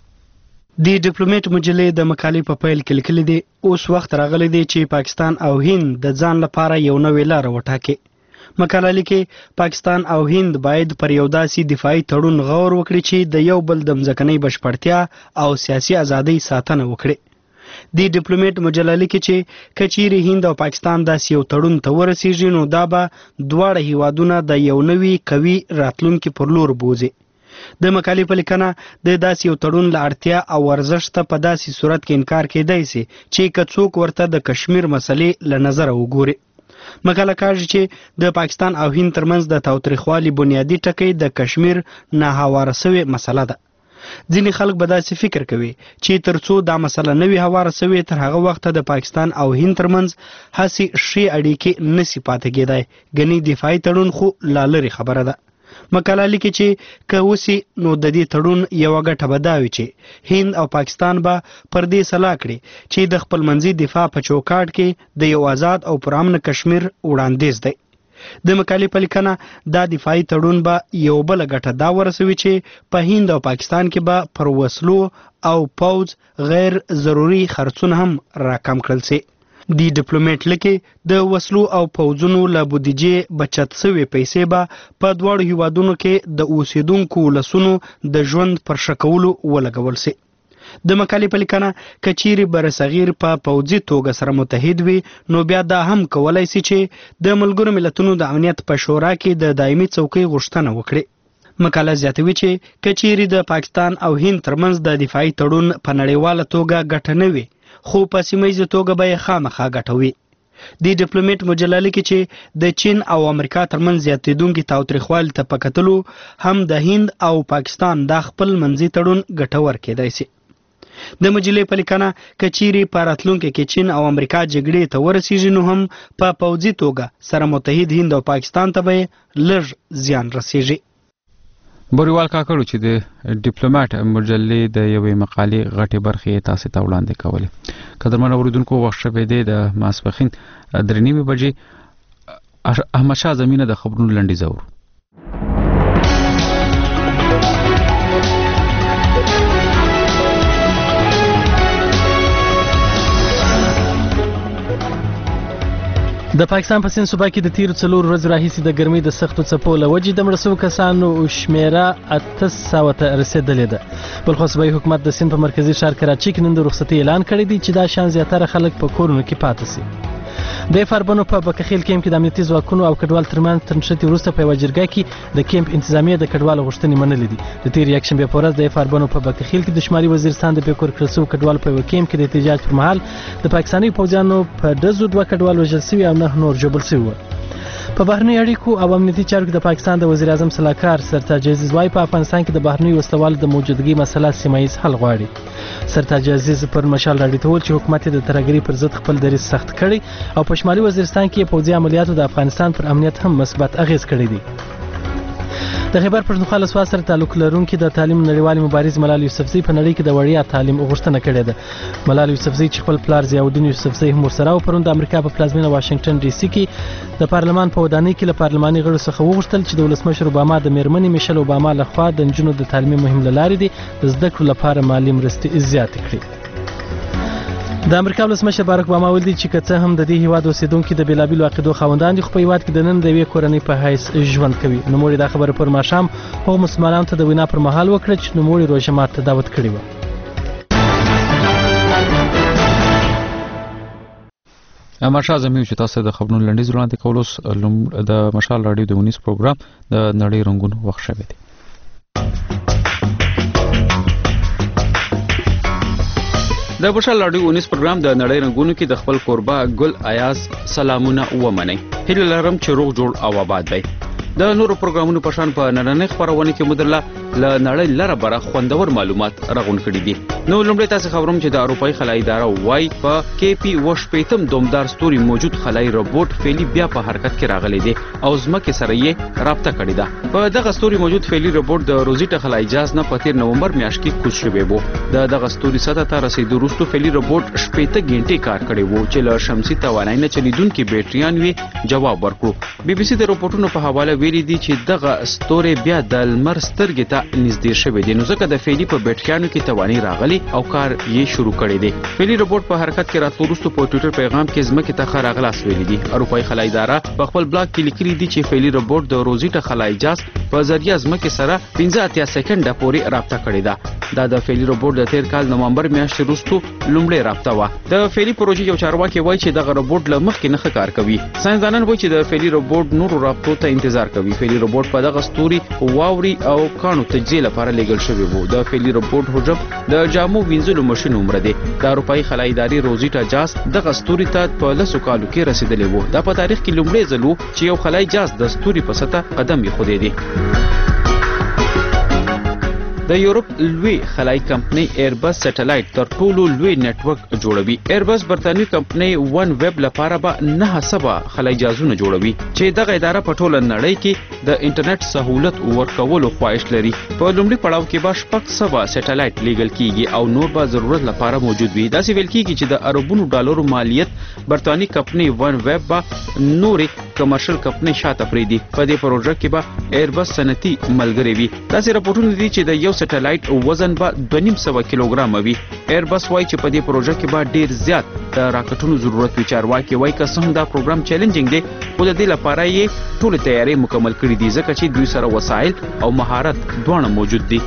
د ډیپلوماټ مجلې د مقالې په پیل کې لیکلي دي اوس وخت راغلی دی چې پاکستان او هند د ځان لپاره یو نوې لار وټاکي. مقاله لیکي پاکستان او هند باید پر یو داسې دفاعي تړون غور وکړي چې د یو بل د مځکنۍ بشپړتیا او سیاسي ازادۍ ساتنه وکړي. د ډیپلوماټ مجله لیکي چې کچيري هند او پاکستان داسې یو تړون ته ورسیږي نو دا به دواړه هیوادونه د یو نوي قوي راتلونکي پر لور بوزي. د مقالې په لیکنه د داسې یو تړون له اړتیا او ارزښت ته په داسې صورت کې انکار کېدای شي چې که څوک ورته د کشمیر مسلې له نظره وګوري. مقاله کاږي چې د پاکستان او هند ترمنځ د تاوتریخوالي بنیادی ټکی د کشمیر ناهواره سوې مسله ده. ځینې خلک به داسې فکر کوي چې ترڅو دا مسله نه وي هواره سوې تر هغه وخته د پاکستان او هند ترمنځ هسې ښې اړیکې نشي پاتې کېدای. ګنې دفاعي تړون خو لا لرې خبره ده. مقاله لیکي چې که وسی نو د دې تړون یوه ګټه به دا وي چې هند او پاکستان به پر دې سلا کړي چې د خپلمنځي دفاع په چوکاټ کې د یو آزاد او پرامن کشمیر وړاندیز دی. د مقالې په لیکنه دا دفاعي تړون به یو بل ګټه دا ورسوي چې په هند او پاکستان کې به پر وسلو او پوز غیر ضروري خرڅونه هم راکم کړل شي. دی ډیپلوماټ لیکي د وسلو او پوځونو له بودیجې بچت شوې پیسې به په دواړو هیوادونو کې د اوسیدونکو ولسونو د ژوند پر ښه کولو ولګول شي. د مقالې په لیکنه که چیرې برصغیر په پوځي توګه سره متحد وي نو بیا دا هم کولی شي چې د ملګرو ملتونو د امنیت په شورا کې د دایمي څوکۍ غوښتنه وکړي. مقاله زیاتوي چې که چیرې د پاکستان او هند ترمنځ د دفاعي تړون په نړیواله توګه ګټه نه وي خو په سیمه ییزه توګه به یې خامخا ګټه وي. د ډیپلوماټ مجله لیکي چې د چین او امریکا ترمنځ زیاتېدونکي تاوتریخوالي ته په کتلو هم د هند او پاکستان د خپل منځي تړون ګټور کېدای شي. د مجلې په لیکنه کچيري په راتلونکي کې چین او امریکا جګړې ته ورسیږي نو هم په پوځي توګه سره متحد هند او پاکستان ته به لږ زیان رسیږي. بوریوال کاکړو چې د ډیپلوماټ مجلې د یوې مقالې غټې برخې تاسو ته وړاندې کولې. قدرمن اوریدونکو وخت شپې د ماسپخین درې نیمې بجې احمد شاه زمینه د خبرونو لنډیز اورو. د پاکستان په سند صوبه کې د تیرو څلور ورځو راهیسې د ګرمۍ د سختو څپو له وجې د مړه شوو کسانو شمیره اته سوه ته رسېدلې ده. بلخو صوبایي حکومت د سند په مرکزي ښار کراچۍ کې نن د رخصتۍ اعلان کړی دی چې دا شان زیاتره خلک په کورونو کې پاتې سي. د فاربنو په بکخیل کیمپ کې د امنیتي ځواکونو او کډوال ترمنځ تر نښتې وروسته په یوه جرګه کې د کیمپ انتظامیه د کډوالو غوښتنې منلې دي. د تېرې یکشنبې په ورځ د فاربنو په بکخیل کې د شمالي وزیرستان د پیکور کړل شوو کډوالو په یوه کیمپ کې د احتجاج پر مهال د پاکستاني پوځیانو په ډزو دوه کډوال وژل شوي او نه نور ژوبل شوي وو. په بهرنیو اړیکو او امنیتي چارو کې د پاکستان د وزیر اعظم سلاکار سرتاج عزیز وايي په افغانستان کې د بهرنیو وسلوالو د موجودګۍ مسله سیمه ییز حل غواړي. سرتاج عزیز پر مشال راډیو ته وویل چې حکومت د ترهګرۍ پر ضد خپل دریځ سخت کړی او په شمالي وزیرستان کې پوځي عملیاتو د افغانستان پر امنیت هم مثبت اغیز کړی دی. د خیبر پښتونخوا له سواد سره تعلق لرونکي د تعلیم نړیوالې مبارز ملال یوسفزۍ په نړۍ کې د وړیا تعلیم غوښتنه کړې ده. ملال یوسفزۍ چې خپل پلار ضیاءالدین یوسفزۍ هم ورسره و پرون د امریکا په پلازمینه واشنگټن ډي سي کې د پارلمان په ودانۍ کې له پارلماني غړو څخه وغوښتل چې د ولسمشر اوباما د میرمنې میشل اوباما لخوا د نجونو د تعلیمي مهم له لارې د زده کړو لپاره مالي مرستې زیاتې کړي. د امریکا ولسمشر باراک اوباما ویلي دي چې که څه هم د دې هیواد اوسیدونکي د بېلابېلو عقیدو خاوندان دي خو په هیواد کې د نن د یوې کورنۍ په حیث ژوند کوي. نوموړي دا خبره پر ماښام هغو مسلمانانو ته د وینا پر مهال وکړه چې نوموړي روژه مات ته دعوت کړې وه. مشال زمینو چې تاسو د خبرونو لنډیز وړاندې کول اوس د مشال راډیو د ونیس پروګرام د نړۍ رنګونو وخت شوی دی. د مشال راډیو ونیس پروګرام د نړۍ رنګونو کې د خپل کوربه ګل ایاز سلامونه ومنئ. هیله لرم چې روغ جوړ او آباد وئ. د نورو پروګرامونو په شان په نننۍ خپرونه کې مدرله له نړۍ لره بره خوندور معلومات راغون کړي دي. نو لومړی تاسو خبروم چې د اروپאי خلای اداره وايي په کې پی وشپیتم دومدار ستوري موجود خلای روبوټ فعلی بیا په حرکت کې راغلی دی او ځمکې سره یې رابطه کړې ده. په دغه ستوري موجود فعلی روبوټ د روزیټا خلای جاز نه په تیر نومبر میاشت کې کوز شوی وو. د دغه ستوري سطح ته رسیدو وروسته فعلی روبوټ شپږ غنټې کار کړی وو چې له شمسي توانایي نه چلیدونکي بیټریان وی جواب ورکړو. بي بي سي د رپورټونو په حواله ویلي دي چې دغه ستوري بیا د لمر سترګې ته نږدې شوی دی نو ځکه د فعلی په بیټریانو کې توانایي راغلی او کار یې شروع کړی دی. فعلی روبوټ په حرکت کې راتلو وروسته په ټویټر پیغام کې ځمکې ته ښه راغلاست ویلي دي. اروپایي خلای اداره په خپل بلاګ کې لیکلي دي چې فعلی روبوټ د روزیټا خلای جاز په ذریعه ځمکې سره پنځه اتیا سکند پورې رابطه کړې ده. دا د فعلی روبوټ د تیر کال نومبر میاشتې وروسته لومړی رابطه وه. د فعلی پروژې یو چارواکي وایي چې دغه روبوټ له مخکې نه ښه کار کوي. ساینسدانان وایي چې د فعلی روبوټ نورو رابطو ته انتظار کوي. فعلی روبوټ په دغه ستوري واوري او کانو تجزیه لپاره لیږل شوی وو. د فعلی روبوټ حجم د جامو وینځلو ماشین عمر دی. د اروپایي خلای ادارې روزیټا جاز دغه ستوري ته په لسو کالو کې رسیدلی وو. دا په تاریخ کې لومړی ځل و چې یو خلای جاز د ستوري په سطح قدم ایښودی دی. د یورپ لوی خلای کمپنۍ ایربس سټلایټ تر ټولو لوی نتورک جوړوي. ایربس برتانوي کمپنۍ ون ویب لپاره به نه سبا خلای جازونه جوړوي چې دغه اداره په ټوله نړۍ کې د انټرنیټ سہولت ورکولو خواهش لري. په لومړي پړاو کې به شپږ سوه سټلایټ لیږل کیږي او نور به ضرورت لپاره موجود وي. داسې ویل کیږي چې د اربونو ډالرو مالیت برتانوي کمپنۍ ون ویب به نورې کمرشل کمپنۍ شاته پرېږدي. په دې پروژه کې به ایربس صنعتي ملګری وي. داسې راپورټونه دي چې د یو سټلایټ وزن به دوه نیم سوه کیلوګرامه وي. ایربس وایي چې په دې پروژه کې به ډیر زیات د راکټونو ضرورت وي. چارواکي وایي که څه هم دا پروګرام چیلنجینګ دی خو د دې لپاره یې ټولې تیارۍ مکمل کړي دي ځکه چې دوی سره وسایل او مهارت دواړه موجود دي.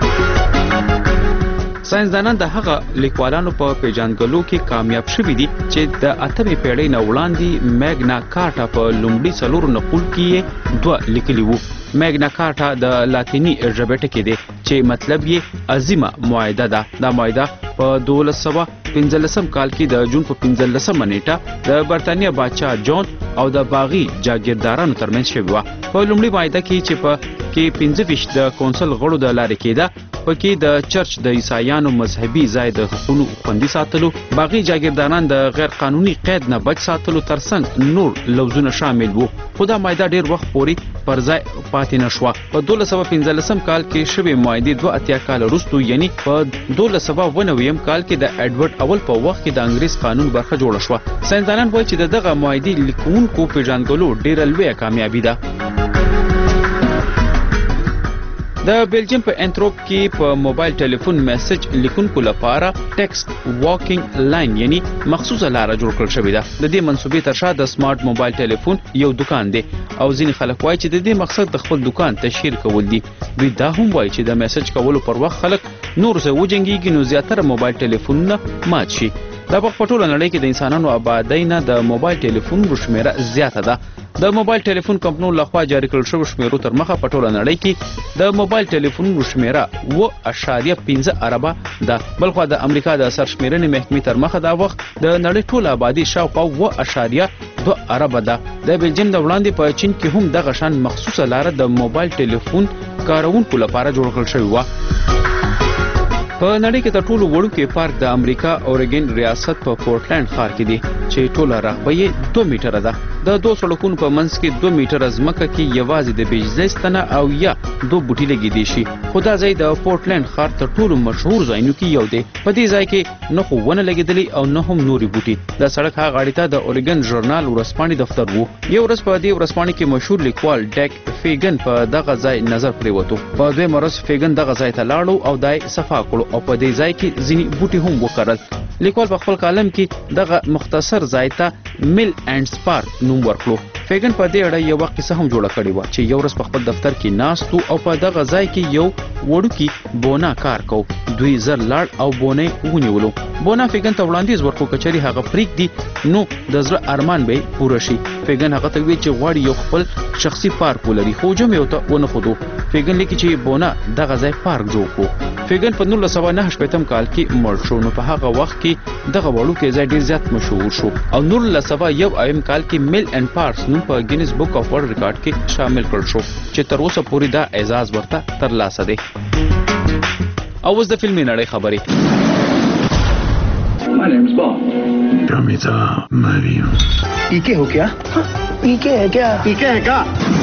ساينسدانان د هغه لیکوالانو په پیژندګلو کې کامیاب شوي دي چې د اتمې پیړۍ نه وړاندې میګنا کارټا په لومړي څلورو نقل کې دوه لیکلي وو. میګنا کارټا د لاتینی ژبې ټکی دی چې مطلب یې عظیمه معاهده ده. دا معاهده په دولس سوه پنځلسم کال کې د جون په پنځلسمه نیټه د برتانیا بادشاه جون او د باغی جاگیردارانو ترمنځ شوې وه. په لومړي معاهده کې چې په کې پنځه ویشت د کونسل غړو د لارې کېده، پکې د چرچ د عیسایانو مذهبي ځای د حقوقو خوندي ساتلو، باغی جاگیرداران د غیر قانوني قید نه بچ ساتلو ترڅنګ نور لوزونه شامل وو. خو دا معاهده ډیر وخت پورې پر ځای پاتې نه شوه. په دولس سوه پنځلسم کال کې شوې معاهدې دوه اتیا کاله وروسته یعنی په دولس سوه اوه نوي کال کې د ایډورډ اول په وخت کې د انګریز قانون برخه جوړه شوه. ساینسدانان وایي چې دغه معاهدې لیکونکو پیژندګلو ډیره لویه کامیابي ده. د بلجیم په انټروپ کې په موبایل ټلیفون میسج لیکونکو لپاره ټیکسټ واکینګ لاین یعنی مخصوصه لاره جوړ کړل شوې ده. د دې منصوبې تر شا د سمارټ موبایل ټلیفون یو دکان دی او ځینې خلک وایي چې د دې مقصد د خپل دکان تشهیر کول دي. دوی دا هم وایي چې د میسج کولو پر وخت خلک نور څه وجنګیږي نو زیاتره موبایل ټلیفونونه مات شي. دا په ټوله نړۍ کې د انسانانو آبادۍ نه د موبایل ټلیفون شمیره زیاته ده. د موبایل ټلیفون کمپنیو لخوا جاری کړل شوی شمیرو تر مخه په ټوله نړۍ کې د موبایل ټلیفون شمیره اوه اعشاریه پنځه اربه ده. بلخوا د امریکا د سرشمیرنې محکمې تر مخه دا وخت د نړۍ ټوله آبادي شاوخوا اوه اعشاریه دوه اربه ده. د بلجیم د وړاندې په چین کې هم دغه شان مخصوصه لاره د موبایل ټلیفون کارونکو لپاره جوړ کړل شوی وه. په نړۍ کې تر ټولو وړوکی پارک د امریکا اورګن ریاست په پورټلند ښار کې دی چې ټوله رقبه یې دوه میټره ده. د دوه سړکونو په منځ کې دوه میټره ځمکه کې یوازې د بجلی ستنه او یا دوه بوټي لګېدی شي. خو دا ځای د پورټلند ښار تر ټولو مشهور ځایونو کې یو دی. په دې ځای کې نه خو ونه لګېدلې او نه هم نوري بوټي. دا سړک هغه غاړې ته د اورګن ژورنال ورځپاڼې دفتر وو. یو ورځ په دې ورځپاڼې کې مشهور لیکوال ډیک فیګن په دغه ځای نظر پرېوتو. په دویمه ورځ فیګن دغه ځای ته لاړو او دا یې صفا کړو او په دې ځای کې ځینې بوټي هم وکرل. لیکوال په خپل کالم کې دغه مختصر ځای ته میل اینډ سپارک نوم ورکړو. فیګن په دې اړه یو قصه هم جوړه کړې وه چې یو ورځ په خپل دفتر کې ناست او په دغه ځای کې یو وړوکی بونا کار کو. دوی زر لاړ او بونې ونیولو. بونا فیګن ته وړاندیز ورکړو کچري هغه پریږدي نو د زړه ارمان به پوره شي. فیګن هغه ته وی چې غواړي یو خپل شخصي پارک ولري خو جمع یو ته ونه خودو. فیګن لیکي چې بونا دغه ځای پارک جوړ کړو. فیګن په نولس سوه نهه شپېتم کال کې مړ شو. نو په هغه وخت کې دغه وړوکی ځای ډیر زیات مشهور شو او نولس سوه یو اویم کال کې میل اینډ پارکس نوم په ګینیس بک اف ورلد ریکارډ کې شامل کړل شو چې تر اوسه پورې دا اعزاز ورته ترلاسه دی. او اوس د فلمي نړۍ خبرې. My name is Bond. Ramita Mariam. ¿Y qué ho kya? ¿Y qué है क्या? ¿Y qué है क्या?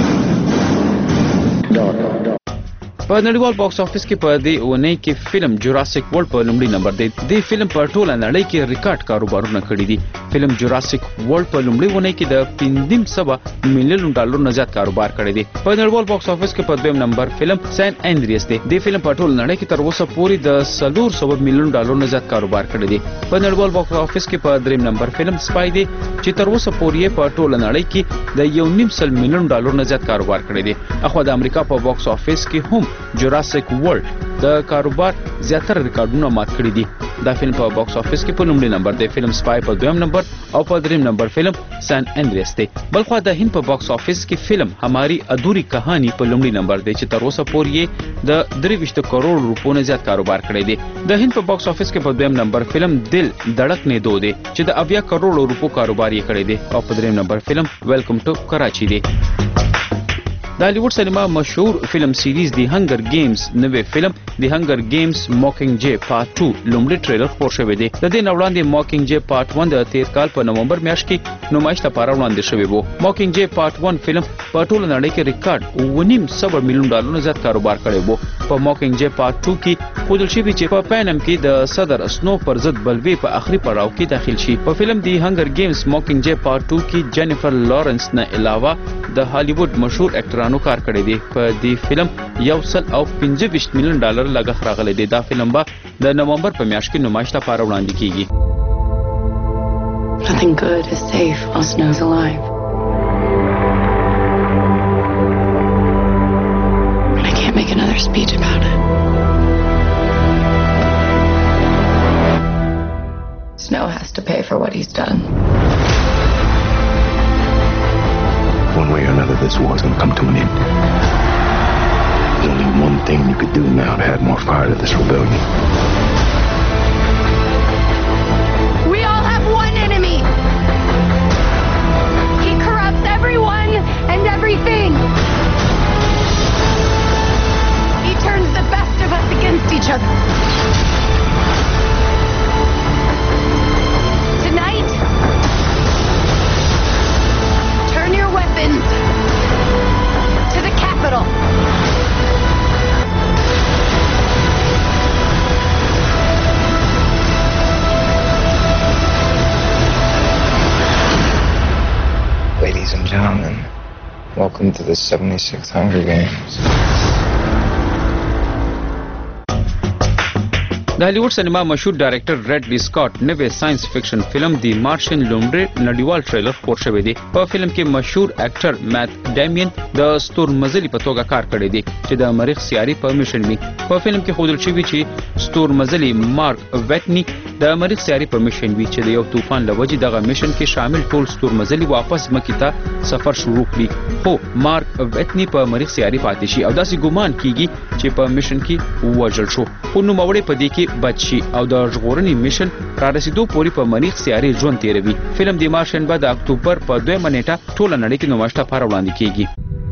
No, no, no. په نړیوال باکس افیس کې په دې اونۍ کې فلم جوراسیک ورلد په لومړي نمبر دی. د فلم په ټوله نړۍ کې ریکارډ کاروبارونه کړي دي. فلم جوراسیک ورلد په لومړي اونۍ کې د پنځم سوه میلیون ډالر نه زیات کاروبار کړی دی. په نړیوال باکس افیس کې په دویم نمبر فلم سین انډریس دی. د فلم په ټوله نړۍ کې تر اوسه پورې د څلور سوه میلیون ډالر نه زیات کاروبار کړی دی. په نړیوال باکس افیس کې په دریم نمبر فلم سپای دی چې تر اوسه پورې په ټوله نړۍ کې د یو نیم سل میلیون ډالر نه زیات کاروبار کړی دی. اخو د امریکا په باکس افیس کې هم جوراسیک ورلد د کاروبار زیاتره ریکارډونه مات کړي دي. دا فلم په باکس افیس کې په لومړي نمبر دی. فلم سپای په دویم نمبر او په دریم نمبر فلم سان انډریس دی. بلخوا د هند په باکس افیس کې فلم ہماری ادھوری کہانی په لومړي نمبر دی چې تر اوسه پورې د درې ویشت کروڑ روپو نه زیات کاروبار کړی دی. د هند په باکس افیس کې په دویم نمبر فلم دل دھڑکنے دو دی چې د اویا کروڑ روپو کاروبار یې کړی دی او په دریم نمبر فلم ویلکم ټو کراچي دی. د هالیوډ سینما مشهور فلم سیریز دی هنگر گیمز نوې فلم دی هنگر گیمز ماکینګ جے پارت ټو لومړی ټریلر خپور شوی دی. د دې نه وړاندې ماکینګ جے پارت ون د تیر کال په نومبر میاشت کې نمایش لپاره وړاندې شوی وو. ماکینګ جے پارت ون فلم په ټوله نړۍ کې ریکارډ اوه نیم سوه میلیون ډالر زیات کاروبار کړی وو. په ماکینګ جے پارت ټو کې ښودل شوي چې په پینم کې د صدر سنو پر ضد بلوي په آخري پړاو کې داخل شي. په فلم دی هنگر گیمز ماکینګ جے پارت ټو کې جینیفر لارنس نه علاوه د هالیوډ مشهور اکټرانو کار کړی دی. په دې فلم یو سل او پنځه ویشت میلیون ډالر لګښت راغلی دی. دا فلم به د نومبر په میاشت کې نمایش لپاره وړاندې کیږي. Nothing good is safe while Snow's alive. And I can't make another speech about it. Snow has to pay for what he's done. One way or another, this war's gonna come to an end. There's only one thing you could do now to add more fire to this rebellion. everyone and everything. He turns the best of us against each other. Tonight, turn your weapons to the Capitol. Ladies and gentlemen, welcome to the seventy-sixth Hunger Games. د هالیوډ سینما مشهور ډایرکټر ریډلی سکاٹ نوې ساينس فکشن فلم دی مارشن لومړی نړیوال ټریلر خپور شوی دی. په فلم کې مشهور اکټر مات ډیمین د ستورمزلي په توګه کار کړی دی چې د مریخ سیارې په میشن وي. په فلم کې ښودل شوی چې ستورمزلي مارک ویټنی د مریخ سیارې په میشن وي چې د یو طوفان له وجې دغه میشن کې شامل ټول ستورمزلي واپس ځمکې ته سفر شروع کړي. خو مارک ویټنی په مریخ سیارې پاتې شي او داسې ګومان کیږي چې په میشن کې وژل شو. خو نوموړی په دې کې بچ شي او د ژغورنې میشن را رسیدو پورې په مریخ سیارې ژوند تیروي. فلم د مارشن به د اکتوبر په دویمه نیټه ټوله نړۍ کې نمایش لپاره وړاندې کیږي.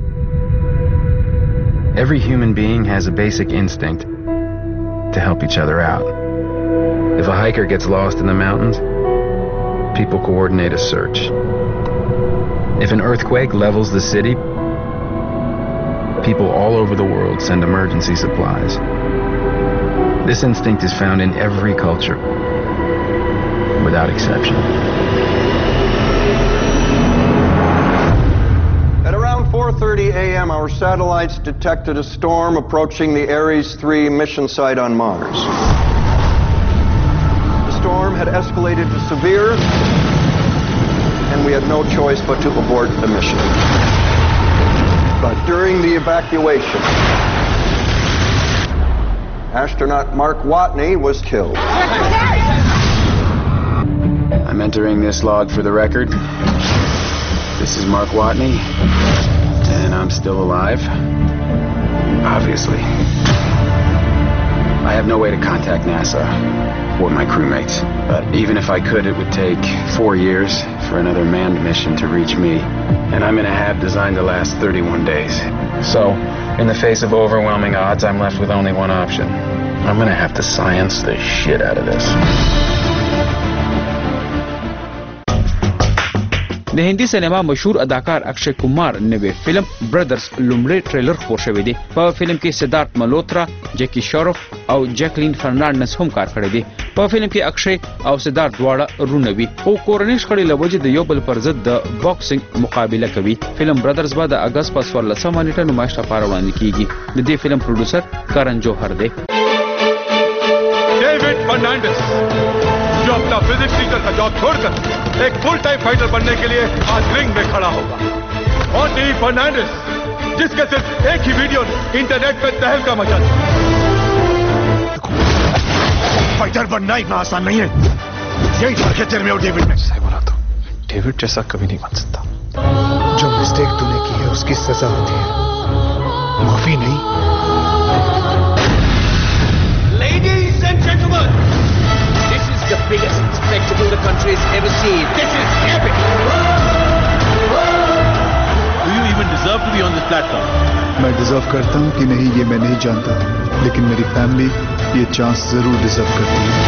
Every human being has a basic instinct to help each other out. If a hiker gets lost in the mountains, people coordinate a search. If an earthquake levels the city, people all over the world send emergency supplies. This instinct is found in every culture, without exception. At around four thirty a.m., our satellites detected a storm approaching the Ares three mission site on Mars. The storm had escalated to severe, and we had no choice but to abort the mission. But during the evacuation, astronaut Mark Watney was killed. I'm entering this log for the record. This is Mark Watney, and I'm still alive. Obviously. I have no way to contact NASA or my crewmates, but even if I could, it would take four years for another manned mission to reach me, and I'm in a hab designed to last thirty-one days. So, in the face of overwhelming odds, I'm left with only one option. I'm gonna have to science the shit out of this. د هندي سینما مشهور اداکار Akshay کمار نوې فلم برادرز لومړی ټریلر خپور شوی دی. په فلم کې سدارت ملوترا، جیکی شروف او جیکلین فرنانډس هم کار کړی دی. په فلم کې Akshay او سدارت دواړه رونه وي خو کورنۍ شخړې له وجې د یو بل پر ضد د باکسینګ مقابله کوي. فلم برادرز به د اگست په څوارلسمه نیټه نمایش لپاره وړاندې کیږي. د دې فلم پروډوسر کرن جوهر دی. David Fernandes जो अपना physics teacher का जॉब छोड़कर एक full time fighter बनने के लिए आज रिंग में खड़ा होगा. और डी फर्नांडिस जिसके सिर्फ एक ही वीडियो ने इंटरनेट पे तहलका मचा दिया. फाइटर बनना इतना आसान नहीं है. यही फर्क है तेरे में और डेविड में. सही बोला तो डेविड जैसा कभी नहीं बन सकता. जो मिस्टेक तूने की है उसकी सजा होती है, माफी नहीं. Ladies and gentlemen, this is the biggest spectacle the country has ever seen. This is epic. Do you even deserve to be on this platform? मैं डिजर्व करता हूँ कि नहीं ये मैं नहीं जानता, लेकिन मेरी फैमिली ये चांस जरूर डिजर्व करती है.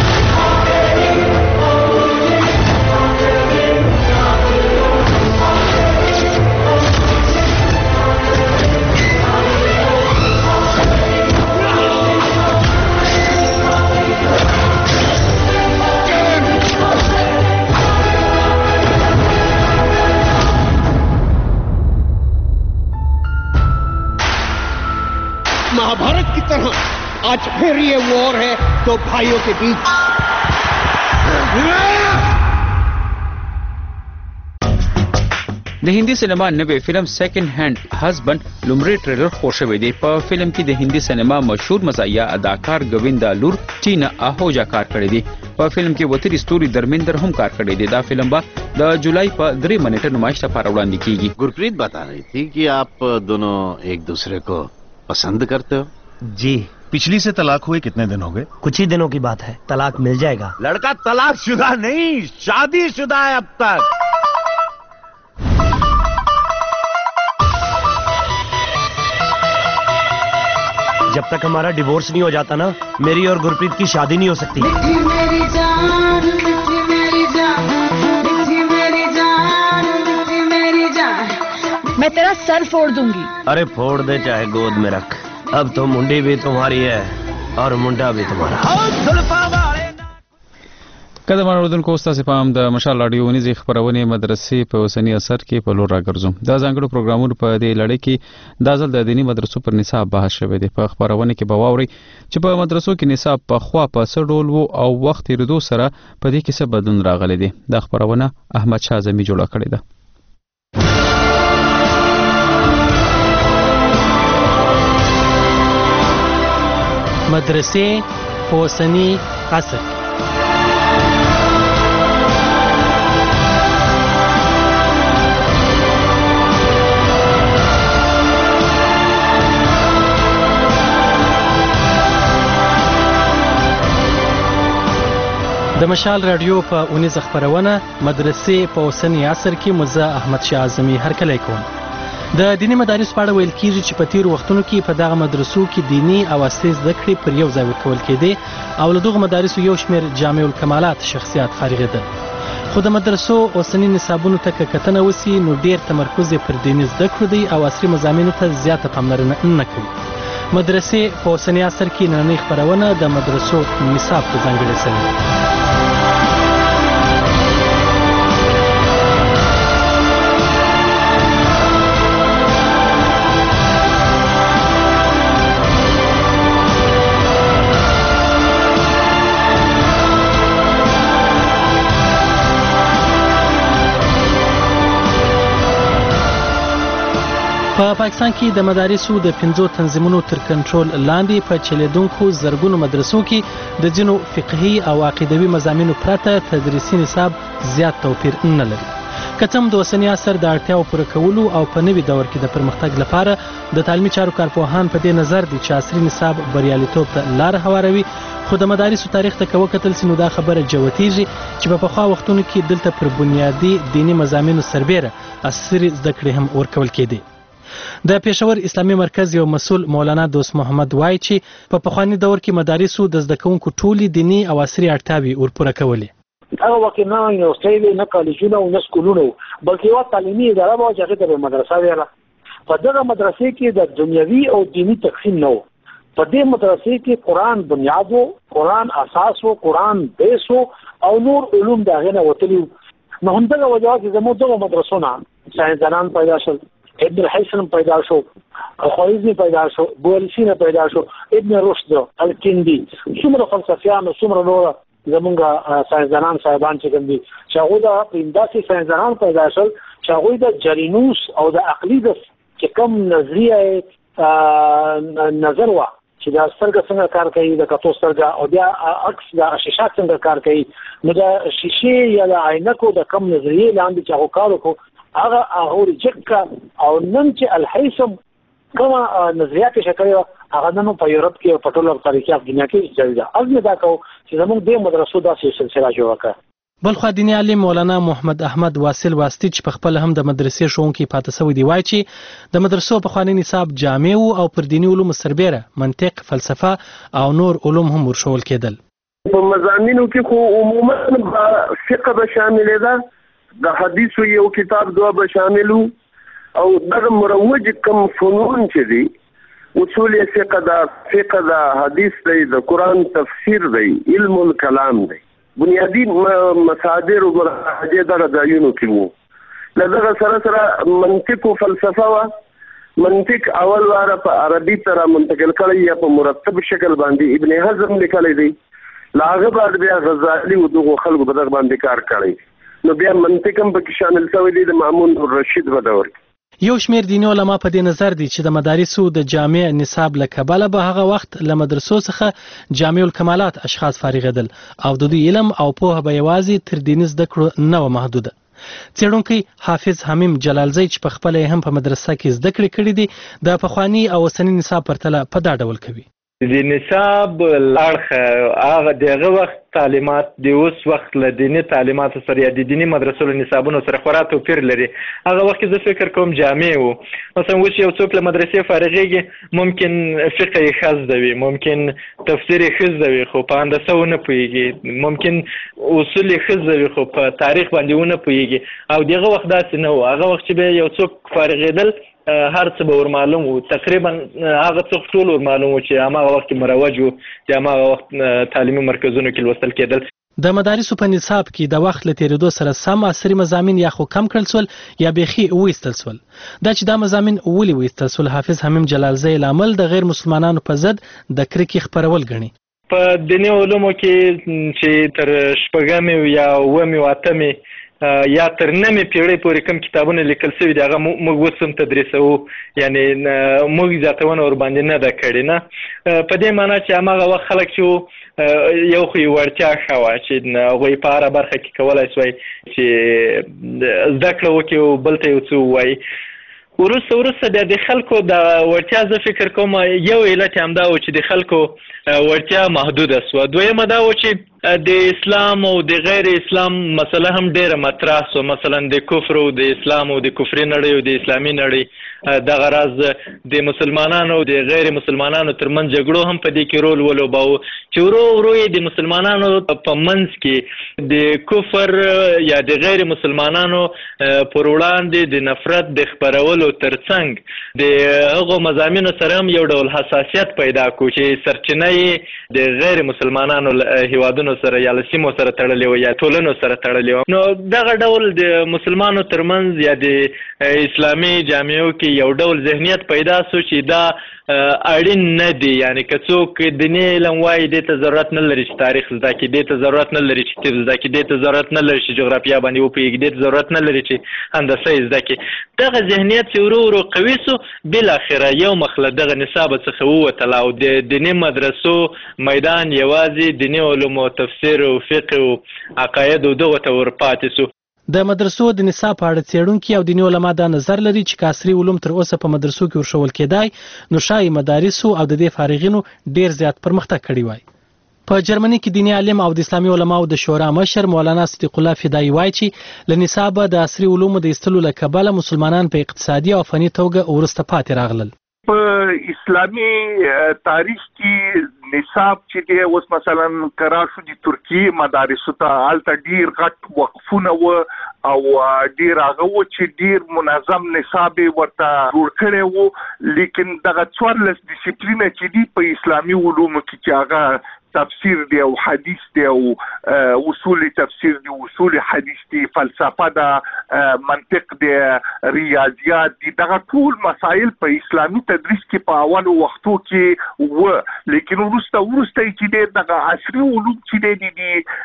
महाभारत की तरह आज फिर ये वॉर है दो भाइयों के बीच. د هندي سینما نوې فلم سیکنډ هاند هزبند لومړی ټریلر خپور شوی دی. په فلم کې د هندي سینما مشهور مزاحیه اداکار ګویندا لور ټینا آهوجا کار کړی دی. په فلم کې وتری ستوري درمیندر هم کار کړی دی. دا فلم به د جولای په درې منټه نمایش لپاره وړاندې کیږي. गुरप्रीत बता रही थी कि आप दोनों एक दूसरे को पसंद करते हो. जी. पिछली से तलाक हुए कितने दिन हो गए? कुछ ही दिनों की बात है, तलाक मिल जाएगा. लड़का तलाक शुदा नहीं, शादी शुदा है अब तक. जब तक हमारा डिवोर्स नहीं हो जाता ना, मेरी और गुरप्रीत की शादी नहीं हो सकती। मेरी जान, मेरी जान, मेरी जान, मेरी जान, मैं तेरा सर फोड़ दूंगी। अरे फोड़ दे चाहे गोद में रख, अब तो मुंडी भी तुम्हारी है और मुंडा भी तुम्हारा। کله مروردونکو تاسو په هم د مشال رادیو ونیزي خبرونه مدرسې په اوسنی اثر کې په لور راګرځم. دا ځانګړو پروګرامونو په دې لړۍ کې د ځل د دینی مدرسو پر نصاب بحث شوی دی. په خبرونه کې به واوري چې په مدرسو کې نصاب په خوا په څه ډول وو او وخت تیریدو سره په دې کې څه بدلون راغلی دی. دا خبرونه احمد شاه زمي جوړه کړې ده. مدرسې په اوسنی عصر د مشال رادیو په اونیز خبرونه مدرسې په اوسنی عصر کې مزه احمد شاه اعظمي هرکلی کوم. د دینی مدارس په اړه ویل کیږي چې په تیر وختونو کې په دغه مدرسو کې دینی او عصري زده کړې پر یو ځای ورکول کېدې او له دغه مدارسو یو شمېر جامع الکمالات شخصیات فارغېدل. خو د مدرسو اوسنی نصابونو ته که کتنه وسي نو ډېر تمرکز یې پر دیني زده کړو دی او عصري مضامینو ته زیاته پاملرنه نه کوي. مدرسې په اوسنی عصر کې نننۍ خپرونه د مدرسو نصاب ته ځانګړې شوې. په پاکستان کې د مدارسو د پنځو تنظیمونو تر کنټرول لاندې په چلیدونکو زرګونو مدرسو کې د ځینو فقهي او عقیدوي مضامینو پرته تدریسي نصاب زیات توپیر نه لري. که څه هم د اوسني عصر د اړتیاو پوره کولو او په نوي دور کې د پرمختګ لپاره د تعلیمي چارو کارپوهان په دې نظر دي چې عصري نصاب بریالیتوب ته لاره هواروي، خو د مدارسو تاریخ ته که وکتل سي نو دا خبره جوتیږي چې په پخوا وختونو کې دلته پر بنیادي دیني مضامینو سربیره عصري زده کړې هم ورکول کېدې. د پېښور اسلامي مرکز یو مسؤل مولانا دوست محمد وایي چې په پخواني دور کې مدارسو د زده کوونکو ټولې دیني او عصري اړتیاوې ورپوره کولې. هغه وخت نه یونیورسټۍ نه کالجونه او نه سکولونه بلکې یوه تعلیمي اداره وه چې هغې ته به مدرسه ویله. په دغه مدرسې کې د دنیوي او دیني تقسیم نه و. په دې مدرسې کې قرآن بنیاد و، قرآن اساس و، قرآن بیس و او نور علوم د هغې نه وتلي وو. نو همدغه وجه وه چې زموږ دغه مدرسو نه ساینسدانان پیدا شول، ابن الحیثم پیدا شو، خویزمی پیدا شو، بوالسین پیدا شو، ابن رشد، الکندی، څومره فلسفیان او څومره نور زمونږ ساینسدانان صاحبان چې کوم دي چې هغوی د داسې ساینسدانان پیدا شول چې هغوی د جرینوس او د عقلي د چې کوم نظریه نظر وه چې دا سترګه څنګه کار کوي، د کتو سترګه او بیا عکس د شیشه څنګه کار کوي، نو د شیشې یا د عینکو د کم نظریې لاندې چې هغو کار وکړو هغه هغه ریجکټ او نن چې الحیثم کومه نظریات شکل هغه نن په یورپ کې په ټوله تاریخي دنیا کې جاری ده. از نه دا کو چې زموږ د مدرسو داسې سلسله جوړه کړه. بلخو دیني عالم مولانا محمد احمد واصل واسطي چې په خپل هم د مدرسې ښوونکی پاتې شوی دی وایي چې د مدرسو په خواني نصاب جامع او پر دیني علومو سربیره منطق، فلسفه او نور علوم هم ورشول کېدل. په مضامینو کې خو عموما فقه به شامل ده، د حدیثو یو کتاب دوه به شاملو او دغه مروج کم فنون چې دي اصول فقه دا فقه دا حدیث دی، د قرآن تفسیر دی، علم الکلام دی، بنیادی مصادر او مرجع دغه ځایونو کې وو. له دغه سره سره منطق او فلسفه وه. منطق اول واره په عربي سره منتقل کړی یا په مرتب شکل باندې ابن حزم لیکلی دی، له هغه بعد بیا غزالي او دغو خلکو په دغه باندې کار کړی، نو بیا منطق هم پکې شامل شوی دی د مامون الرشید په دور کې. یو شمېر دیني علما په دې نظر دي چې د مدارسو د جامع نصاب له کبله به هغه وخت له مدرسو څخه جامع الکمالات اشخاص فارغېدل او د دوی علم او پوهه به یوازې تر دیني زده کړو نه وه محدوده. څېړونکی حافظ حمیم جلالزی چې په خپله هم په مدرسه کې زده کړې کړې دي د پخواني او اوسني نصاب پرتله په دا ډول کوي. د نصاب اړخ هغه دغه وخت تعلیمات د اوس وخت له دیني تعلیماتو سره یا د دیني مدرسو له نصابونو سره خورا توپیر لري. هغه وخت زه فکر کوم جامع وو. مثلا اوس یو څوک له مدرسې فارغېږي ممکن فقه یې ښه زده وي، ممکن تفسیر یې ښه زده وي خو په هندسه ونه پوهېږي، ممکن اصول یې ښه زده وي خو په تاریخ باندې ونه پوهېږي. او دغه وخت داسې نه و. هغه وخت چې به یو څوک فارغېدل هر څه به ورمعلوم وو، تقریبا هغه څه ټول ورمعلوم وو چې هماغه وخت کې مروج وو، چې هماغه وخت تعلیمي مرکزونو کې لوستل کېدل. د مدارسو په نصاب کې د وخت له تېرېدو سره سم عصري مضامین یا خو کم کړل سول یا بیخي وایستل سول. دا چې دا مضامین ولې وایستل سول حافظ حمیم جلالزی لامل د غیر مسلمانانو په ضد د کرکې خپرول ګڼي. په دیني علومو کې چې تر شپږمې یا اوومې او اتمې یا تر نمې پیړۍ پورې کوم کتابونه لیکل شوي دي هغه موږ اوس هم تدریسوو، یعنې موږ زیاتونه ورباندې نه ده کړې نه، په دې معنا چې هماغه وخت خلک چې یو خو یې وړتیا ښه وه چې هغوی په هره برخه کې کولی سوی چې زده کړه وکړي او بل ته یو څه ووایي. وروسته وروسته بیا د خلکو د وړتیا زه فکر کوم یو علت یې همدا و چې د خلکو وړتیا محدوده سوه. دویمه دا و چې د اسلام او د غیر اسلام مسله هم ډیره مطرح سوه، مثلا د کفر او د اسلام او د کفري نړۍ او د اسلامي نړۍ دغه راز د مسلمانانو او د غیر مسلمانانو ترمنځ جګړو هم په دې کې رول ولوباوه چې ورو ورو یې د مسلمانانو په منځ کې د کفر یا د غیر مسلمانانو پر وړاندې د نفرت د خپرولو ترڅنګ د هغو مضامینو سره هم یو ډول حساسیت پیدا کړو چې سرچینه یې د غیر مسلمانانو هیوادونو سره یا له سیمو سره تړلې وه یا ټولنو سره تړلې وه. نو دغه ډول د مسلمانو ترمنځ یا د اسلامي جامعو کې یو ډول ذهنیت پیدا سو چې دا اړین نه دی، یعنی که څوک دیني علم وایي دې ته ضرورت نه لري چې تاریخ زده کړي، دې ته ضرورت نه لري چې طب زده کړي، دې ته ضرورت نه لري چې جغرافیه باندې وپوهېږي، دې ته ضرورت نه لري چې هندسه یې زده کړي. دغه ذهنیت چې ورو ورو قوي سو بالاخره یو مخ له دغه نصابه څخه ووتل او د دیني مدرسو میدان یوازې دیني علومو تفسیر او فقه او عقاید او دغو ته ورپاتې سو. د مدرسو د نصاب په اړه څېړونکي او دیني علما دا نظر لري چې که عصري علوم تر اوسه په مدرسو کې ورښول کېدای نو ښایي مدارسو او د دې فارغینو ډېر زیات پرمختګ کړی وای. په جرمني کې دیني عالم او د اسلامي علماو د شورا مشر مولانا صدیق الله فدایي وایي چې له نصابه د عصري علومو د ایستلو له کبله مسلمانان په اقتصادي او فني توګه وروسته پاتې راغلل. په اسلامي تاریخ کې نصاب چې دی اوس مثلا کراشو د ترکیې مدارسو ته هلته ډېر غټ وقفونه وه او ډېر هغه و چې ډېر منظم نصاب یې ورته جوړ کړی و، لیکن دغه څوارلس ډسپلینه چې دي په اسلامي علومو کې چې هغه تفسیر دی او حدیث دی او اصول تفسیر دی، اصول حدیث دی، فلسفه ده، منطق دی، ریاضیات دی، دغه ټول مسایل په اسلامي تدریس کې په اولو وختو کې و، لیکن وروسته وروسته چې دی دغه عصري علوم چې دی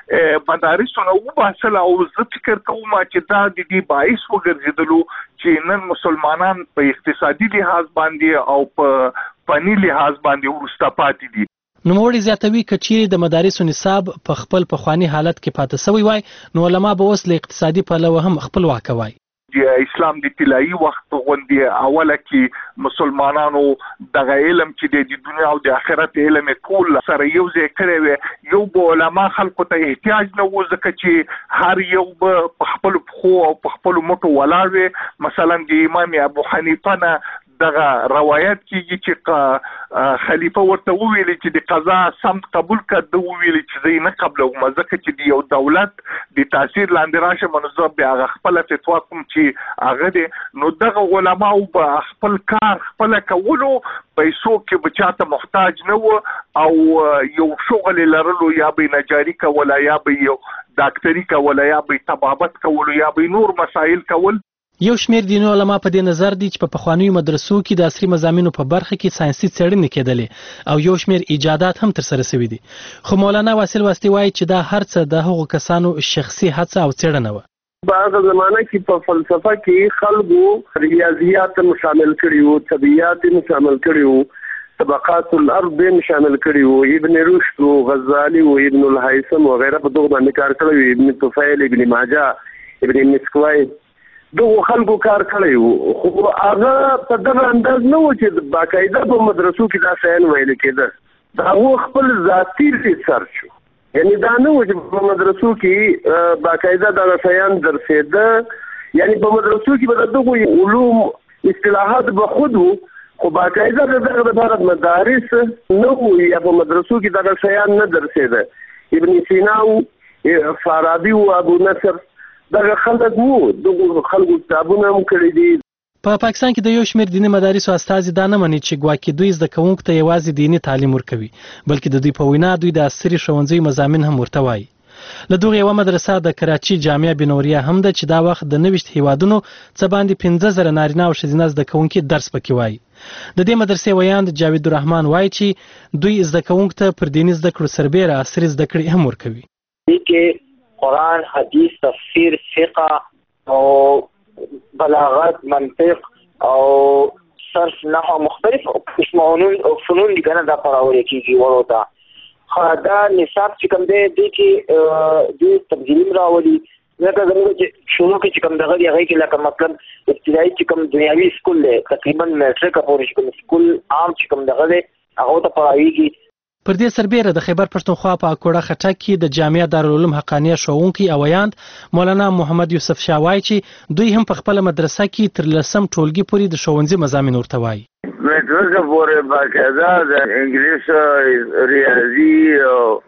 د مدارسو نه وباسل او زه فکر کوم چې دا د دې باعث وګرځېدلو چې نن مسلمانان په اقتصادي لحاظ باندې او په فني لحاظ باندې وروسته پاتې دي. نوموړي زیاتوي که چیرې د مدارسو نصاب په خپل پخواني حالت کې پاتې سوی وای نو علما به اوس له اقتصادي پلوه هم خپلواکه وای. د اسلام د طلایي وخت غوندې اوله کې مسلمانانو دغه علم چې د دنیا او د آخرت علم کول سره یو ځای کړی وی، یو به علما خلکو ته احتیاج نه و ځکه چې هر یو به په خپلو پښو او په خپلو مټو ولاړ وی. مثلا د امام ابو حنیفه نه دغه روایت کیږي چې خلیفه ورته وویل چې د قضا سمت قبول کړه، ده وویل چې زه نه قبلوم ځکه چې د یو دولت د تاثیر لاندې راشم نو زه بیا هغه خپله فتوا کوم چې هغه دی. نو دغه علماو به خپل کار خپله کولو، پیسو کې به چاته محتاج نه و او یو شغل لرلو، یا به نجاري کوله، یا به یو ډاکټري کوله، یا به طبابت کولو، یا به نور مسایل کول. یو شمیر دیني علما په دې نظر دي چې په پخوانیو مدرسو کې د عصري مضامینو په برخه کې ساینسي څېړنې کېدلې او یو شمیر ایجادات هم ترسره شوي دي، خو مولانا واصل واسطي وایي چې دا هر څه د هغو کسانو شخصي هڅه او څېړنه وه. په هغه زمانه کې په فلسفه کې خلکو ریاضیات هم شامل کړي وو، طبیعیات هم شامل کړي وو، طبقات الارض هم شامل کړي وو، ابن رشد و غزالی و ابن الهیثم وغیره په دغه باندې کار کړی وو، ابن طفیل، ابن ماجه، ابن مسکوی دغه خلکو کار کړی وو. خو هغه په دغه انداز نه و چې باقاعده په مدرسو کې دا شیان ویل کېده. دا هو خپل ذاتي ریسرچ یعنی دا نه و چې په مدرسو کې باقاعده دا شیان درسېده یعنی په مدرسو کې به دغه علوم اصطلاحات به خود خو باقاعده دغه لپاره مدارس نه وي په مدرسو کې دغه شیان نه درسېده ابن سینا او فارابي او ابو نصر دغه خلک وو دغه خلکو کتابونه هم کړي دي. په پاکستان کې د یو شمېر دیني مدارسو استازي دا نه مني چې ګواکې دوی زده کوونکو ته یوازې دیني تعلیم ورکوي بلکې د دوی په وینا دوی د عصري ښوونځیو مضامین هم ورته وایي. له دغه یوه مدرسه د کراچي جامعه بنوریا هم ده چې دا وخت د نوښت هیوادونو څه باندې پنځه زره نارینه او ښځینه زده کوونکي درس پکې وایي. د دې مدرسې ویاند جاوید الرحمن وایي چې دوی زده کوونکو ته پر دیني زده کړو سربیره عصري زده کړې هم ورکوي. دې کې قرآن، حدیث، تفسیر، فقه او بلاغت، منطق او صرف نحو مختلف قسمه فنون دي کنه دا پراوري کیږي ورته. خا دا نصاب چې کوم دی د کې د تبدیل راولي لکه زموږ چې شروع کې چې کوم دغه دی هغه کې لکه مطلب ابتدایي چې کوم دنیوي سکول دی تقریبا میټریک پورې چې کوم سکول عام چې کوم دغه دی هغه ته پراویږي. پر دې سربیره د خیبر پښتونخوا په اکوړه خټک کې د جامعه دارالعلوم حقانیه ښوونکی او ویاند مولانا محمد یوسف شاه وایي چې دوی هم په خپله مدرسه کې تر لسم ټولګي پورې د ښوونځي مضامین ورته وایي. میټریک پورې باقاعده د انګلیس، ریاضي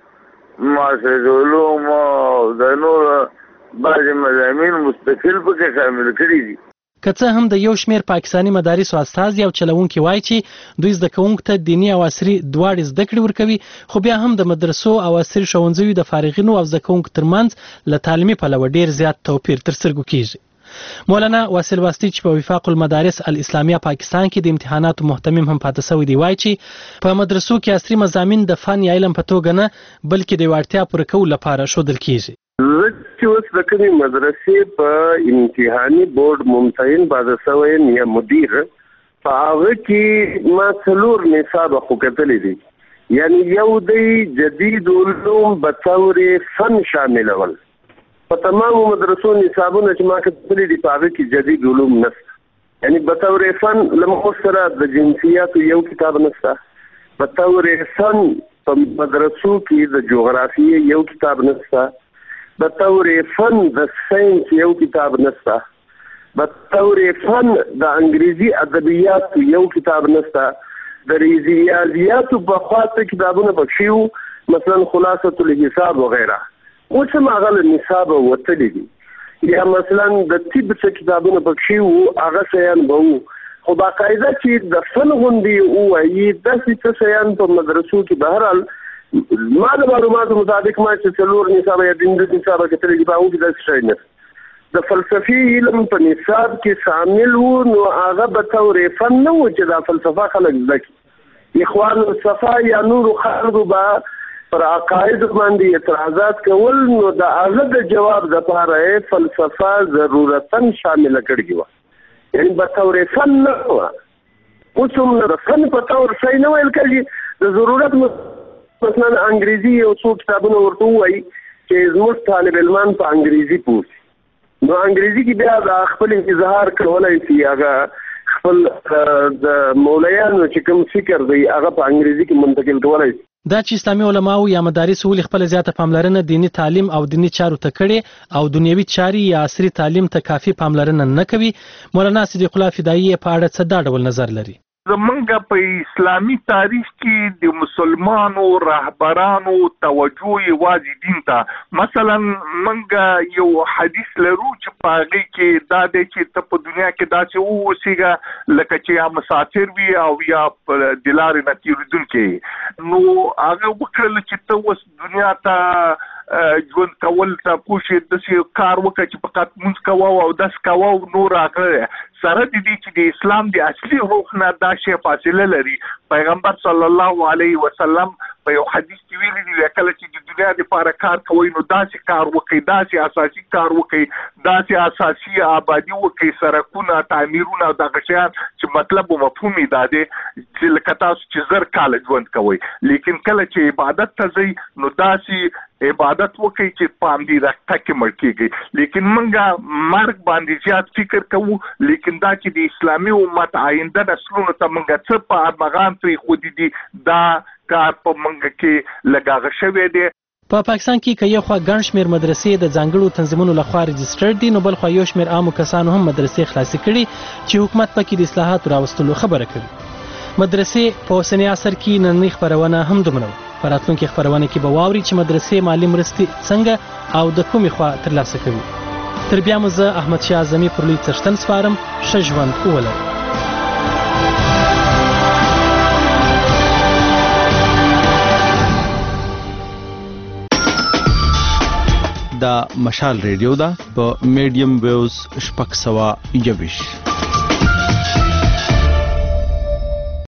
او معاصر علوم او د نور بعضې مضامین مستقل پکې شامل کړي دي. که څه هم د یو شمېر پاکستاني مدارسو استازي او چلوونکي وایي چې دوی زده کوونکو ته دیني او عصري دواړې زده کړې ورکوي خو بیا هم د مدرسو او عصري ښوونځیو د فارغینو او زده کوونکو ترمنځ له تعلیمي پلوه ډېر زیات توپیر تر سترګو کیږي. مولانا واصل واسطي چې په وفاق المدارس الاسلامیه پاکستان کې د امتحاناتو محتمم هم پاتې شوی دی وایي چې په مدرسو کې عصري مضامین د فن یا علم په توګه نه بلکې د یوې اړتیا پوره کولو لپاره ښودل کیږي. زه چې اوس د کومې مدرسې په امتحاني بورډ ممتحن پاتې شوی یم یا مدیر په هغه کې ما څلور نصابه خو کتلي دي یعنی یو دی جدید علوم بطور فن شاملول په تمامو مدرسو نصابونه چې ما کتلي دي په هغه کې جدید علوم نشته یعنی بطور فن لمخ سره د جنسیاتو یو کتاب نشته بطور فن په مدرسو کې د جغرافیې یو کتاب نشته بطور فن د ساينس یو کتاب نشته بطور فن د انګریزي ادبیات یو کتاب نشته د ریاضیات په خاطر کتابونه پکښیو مثلا خلاصه الحساب وغیرہ اوس هم هغه نصاب وتلی دي یا مثلا د طب څخه کتابونه پکښیو هغه شیان به خو باقاعده چې د فن غونډې او وایي داسې څه شیان په مدرسو کې بهرحال ما د معلوماتو مطابق ما چې څلور نصاب یا دین د نصاب کتلې دي په هغه کې داسې شی نه د فلسفي علم په نصاب کې شامل وو نو هغه به طور فن نه و چې دا فلسفه خلک زده کړي اخوان الصفا یا نور خلکو به پر عقاید باندې اعتراضات کول نو د هغه د جواب لپاره فلسفه ضرورتا شامل کړي وو یعنی به طور فن نه و اوس هم د فن په طور شی نه ویل کېږي د ضرورت مثلا انګریزي او څو کتابونه ورته وایي چې زموږ طالب علمان په انګریزي پوه نو انګریزي کې بیا د خپل اظهار کولای شي هغه خپل د مولایانو چې کوم فکر دی هغه په انګریزي کې منتقل کولای شي. دا چې اسلامي علماو یا مدارس ولې خپل زیاته پاملرنه دینی تعلیم او دینی چارو ته کړي او دنیوي چاري یا عصري تعلیم ته کافي پاملرنه نه کوي مولانا صدیق الله فدایي په اړه څه دا ډول نظر لري. زمونږ په اسلامي تاریخ کې د مسلمانو رهبرانو توجه یوازې دین ته مثلا مونږ یو حدیث لرو چې په هغې کې دا دی چې ته په دنیا کې داسې واوسېږه لکه چې یا مسافر وي او یا په د لارې نه تېرېدونکی نو هغه وکړل چې ته اوس دنیا ته ژوند کول ته پوه شې داسې کار وکړه چې فقط مونځ کوه او داسې کوه او نور راکړه سره د دې چې د اسلام د اصلي روح نه دا شی فاصله لري. پیغمبر صلی الله علیه وسلم په یو حدیث کې ویلي دي کله چې د دنیا لپاره کار کوئ نو داسې کار وکړئ داسې اساسي کار وکړئ داسې اساسي آبادي وکړئ سړکونه تعمیرونه دغه شیان چې مطلب و مفهوم یې دا دی چې لکه تاسو چې زر کاله ژوند کوئ لیکن کله چې عبادت ته ځئ نو داسې عبادت وکړئ چې په همدې رخته کې مړ کېږئ لیکن موږ مرګ باندې زیات فکر کوو لیکن دا چې د اسلامي امت آینده نسلونو ته موږ څه په ارمغان پرېښودي دي دا کار په منګه کې لګاغه شوی دی. په پاکستان کې که یو خوا ګڼ شمېر مدرسې د ځانګړو تنظیمونو لخوا رجسټرډ دي، نو بل خوا یو شمېر عامو کسانو هم مدرسې خلاصې کړي چې حکومت پکې د اصلاحاتو راوستلو خبره کوي. مدرسې په اوسني عصر کې نننۍ خپرونه هم دومره په راتلونکي خپرونه کې به واوري چې مدرسې مالي مرستې څنګه او د کومې خوا ترلاسه کوي. تر بیا مو زه احمد شاه اعظمي پر لوی څښتن سپارم. ښه ژوند ولرئ. دا مشال ریډیو ده په میډیم ویوز شپږ سوه یوویشت.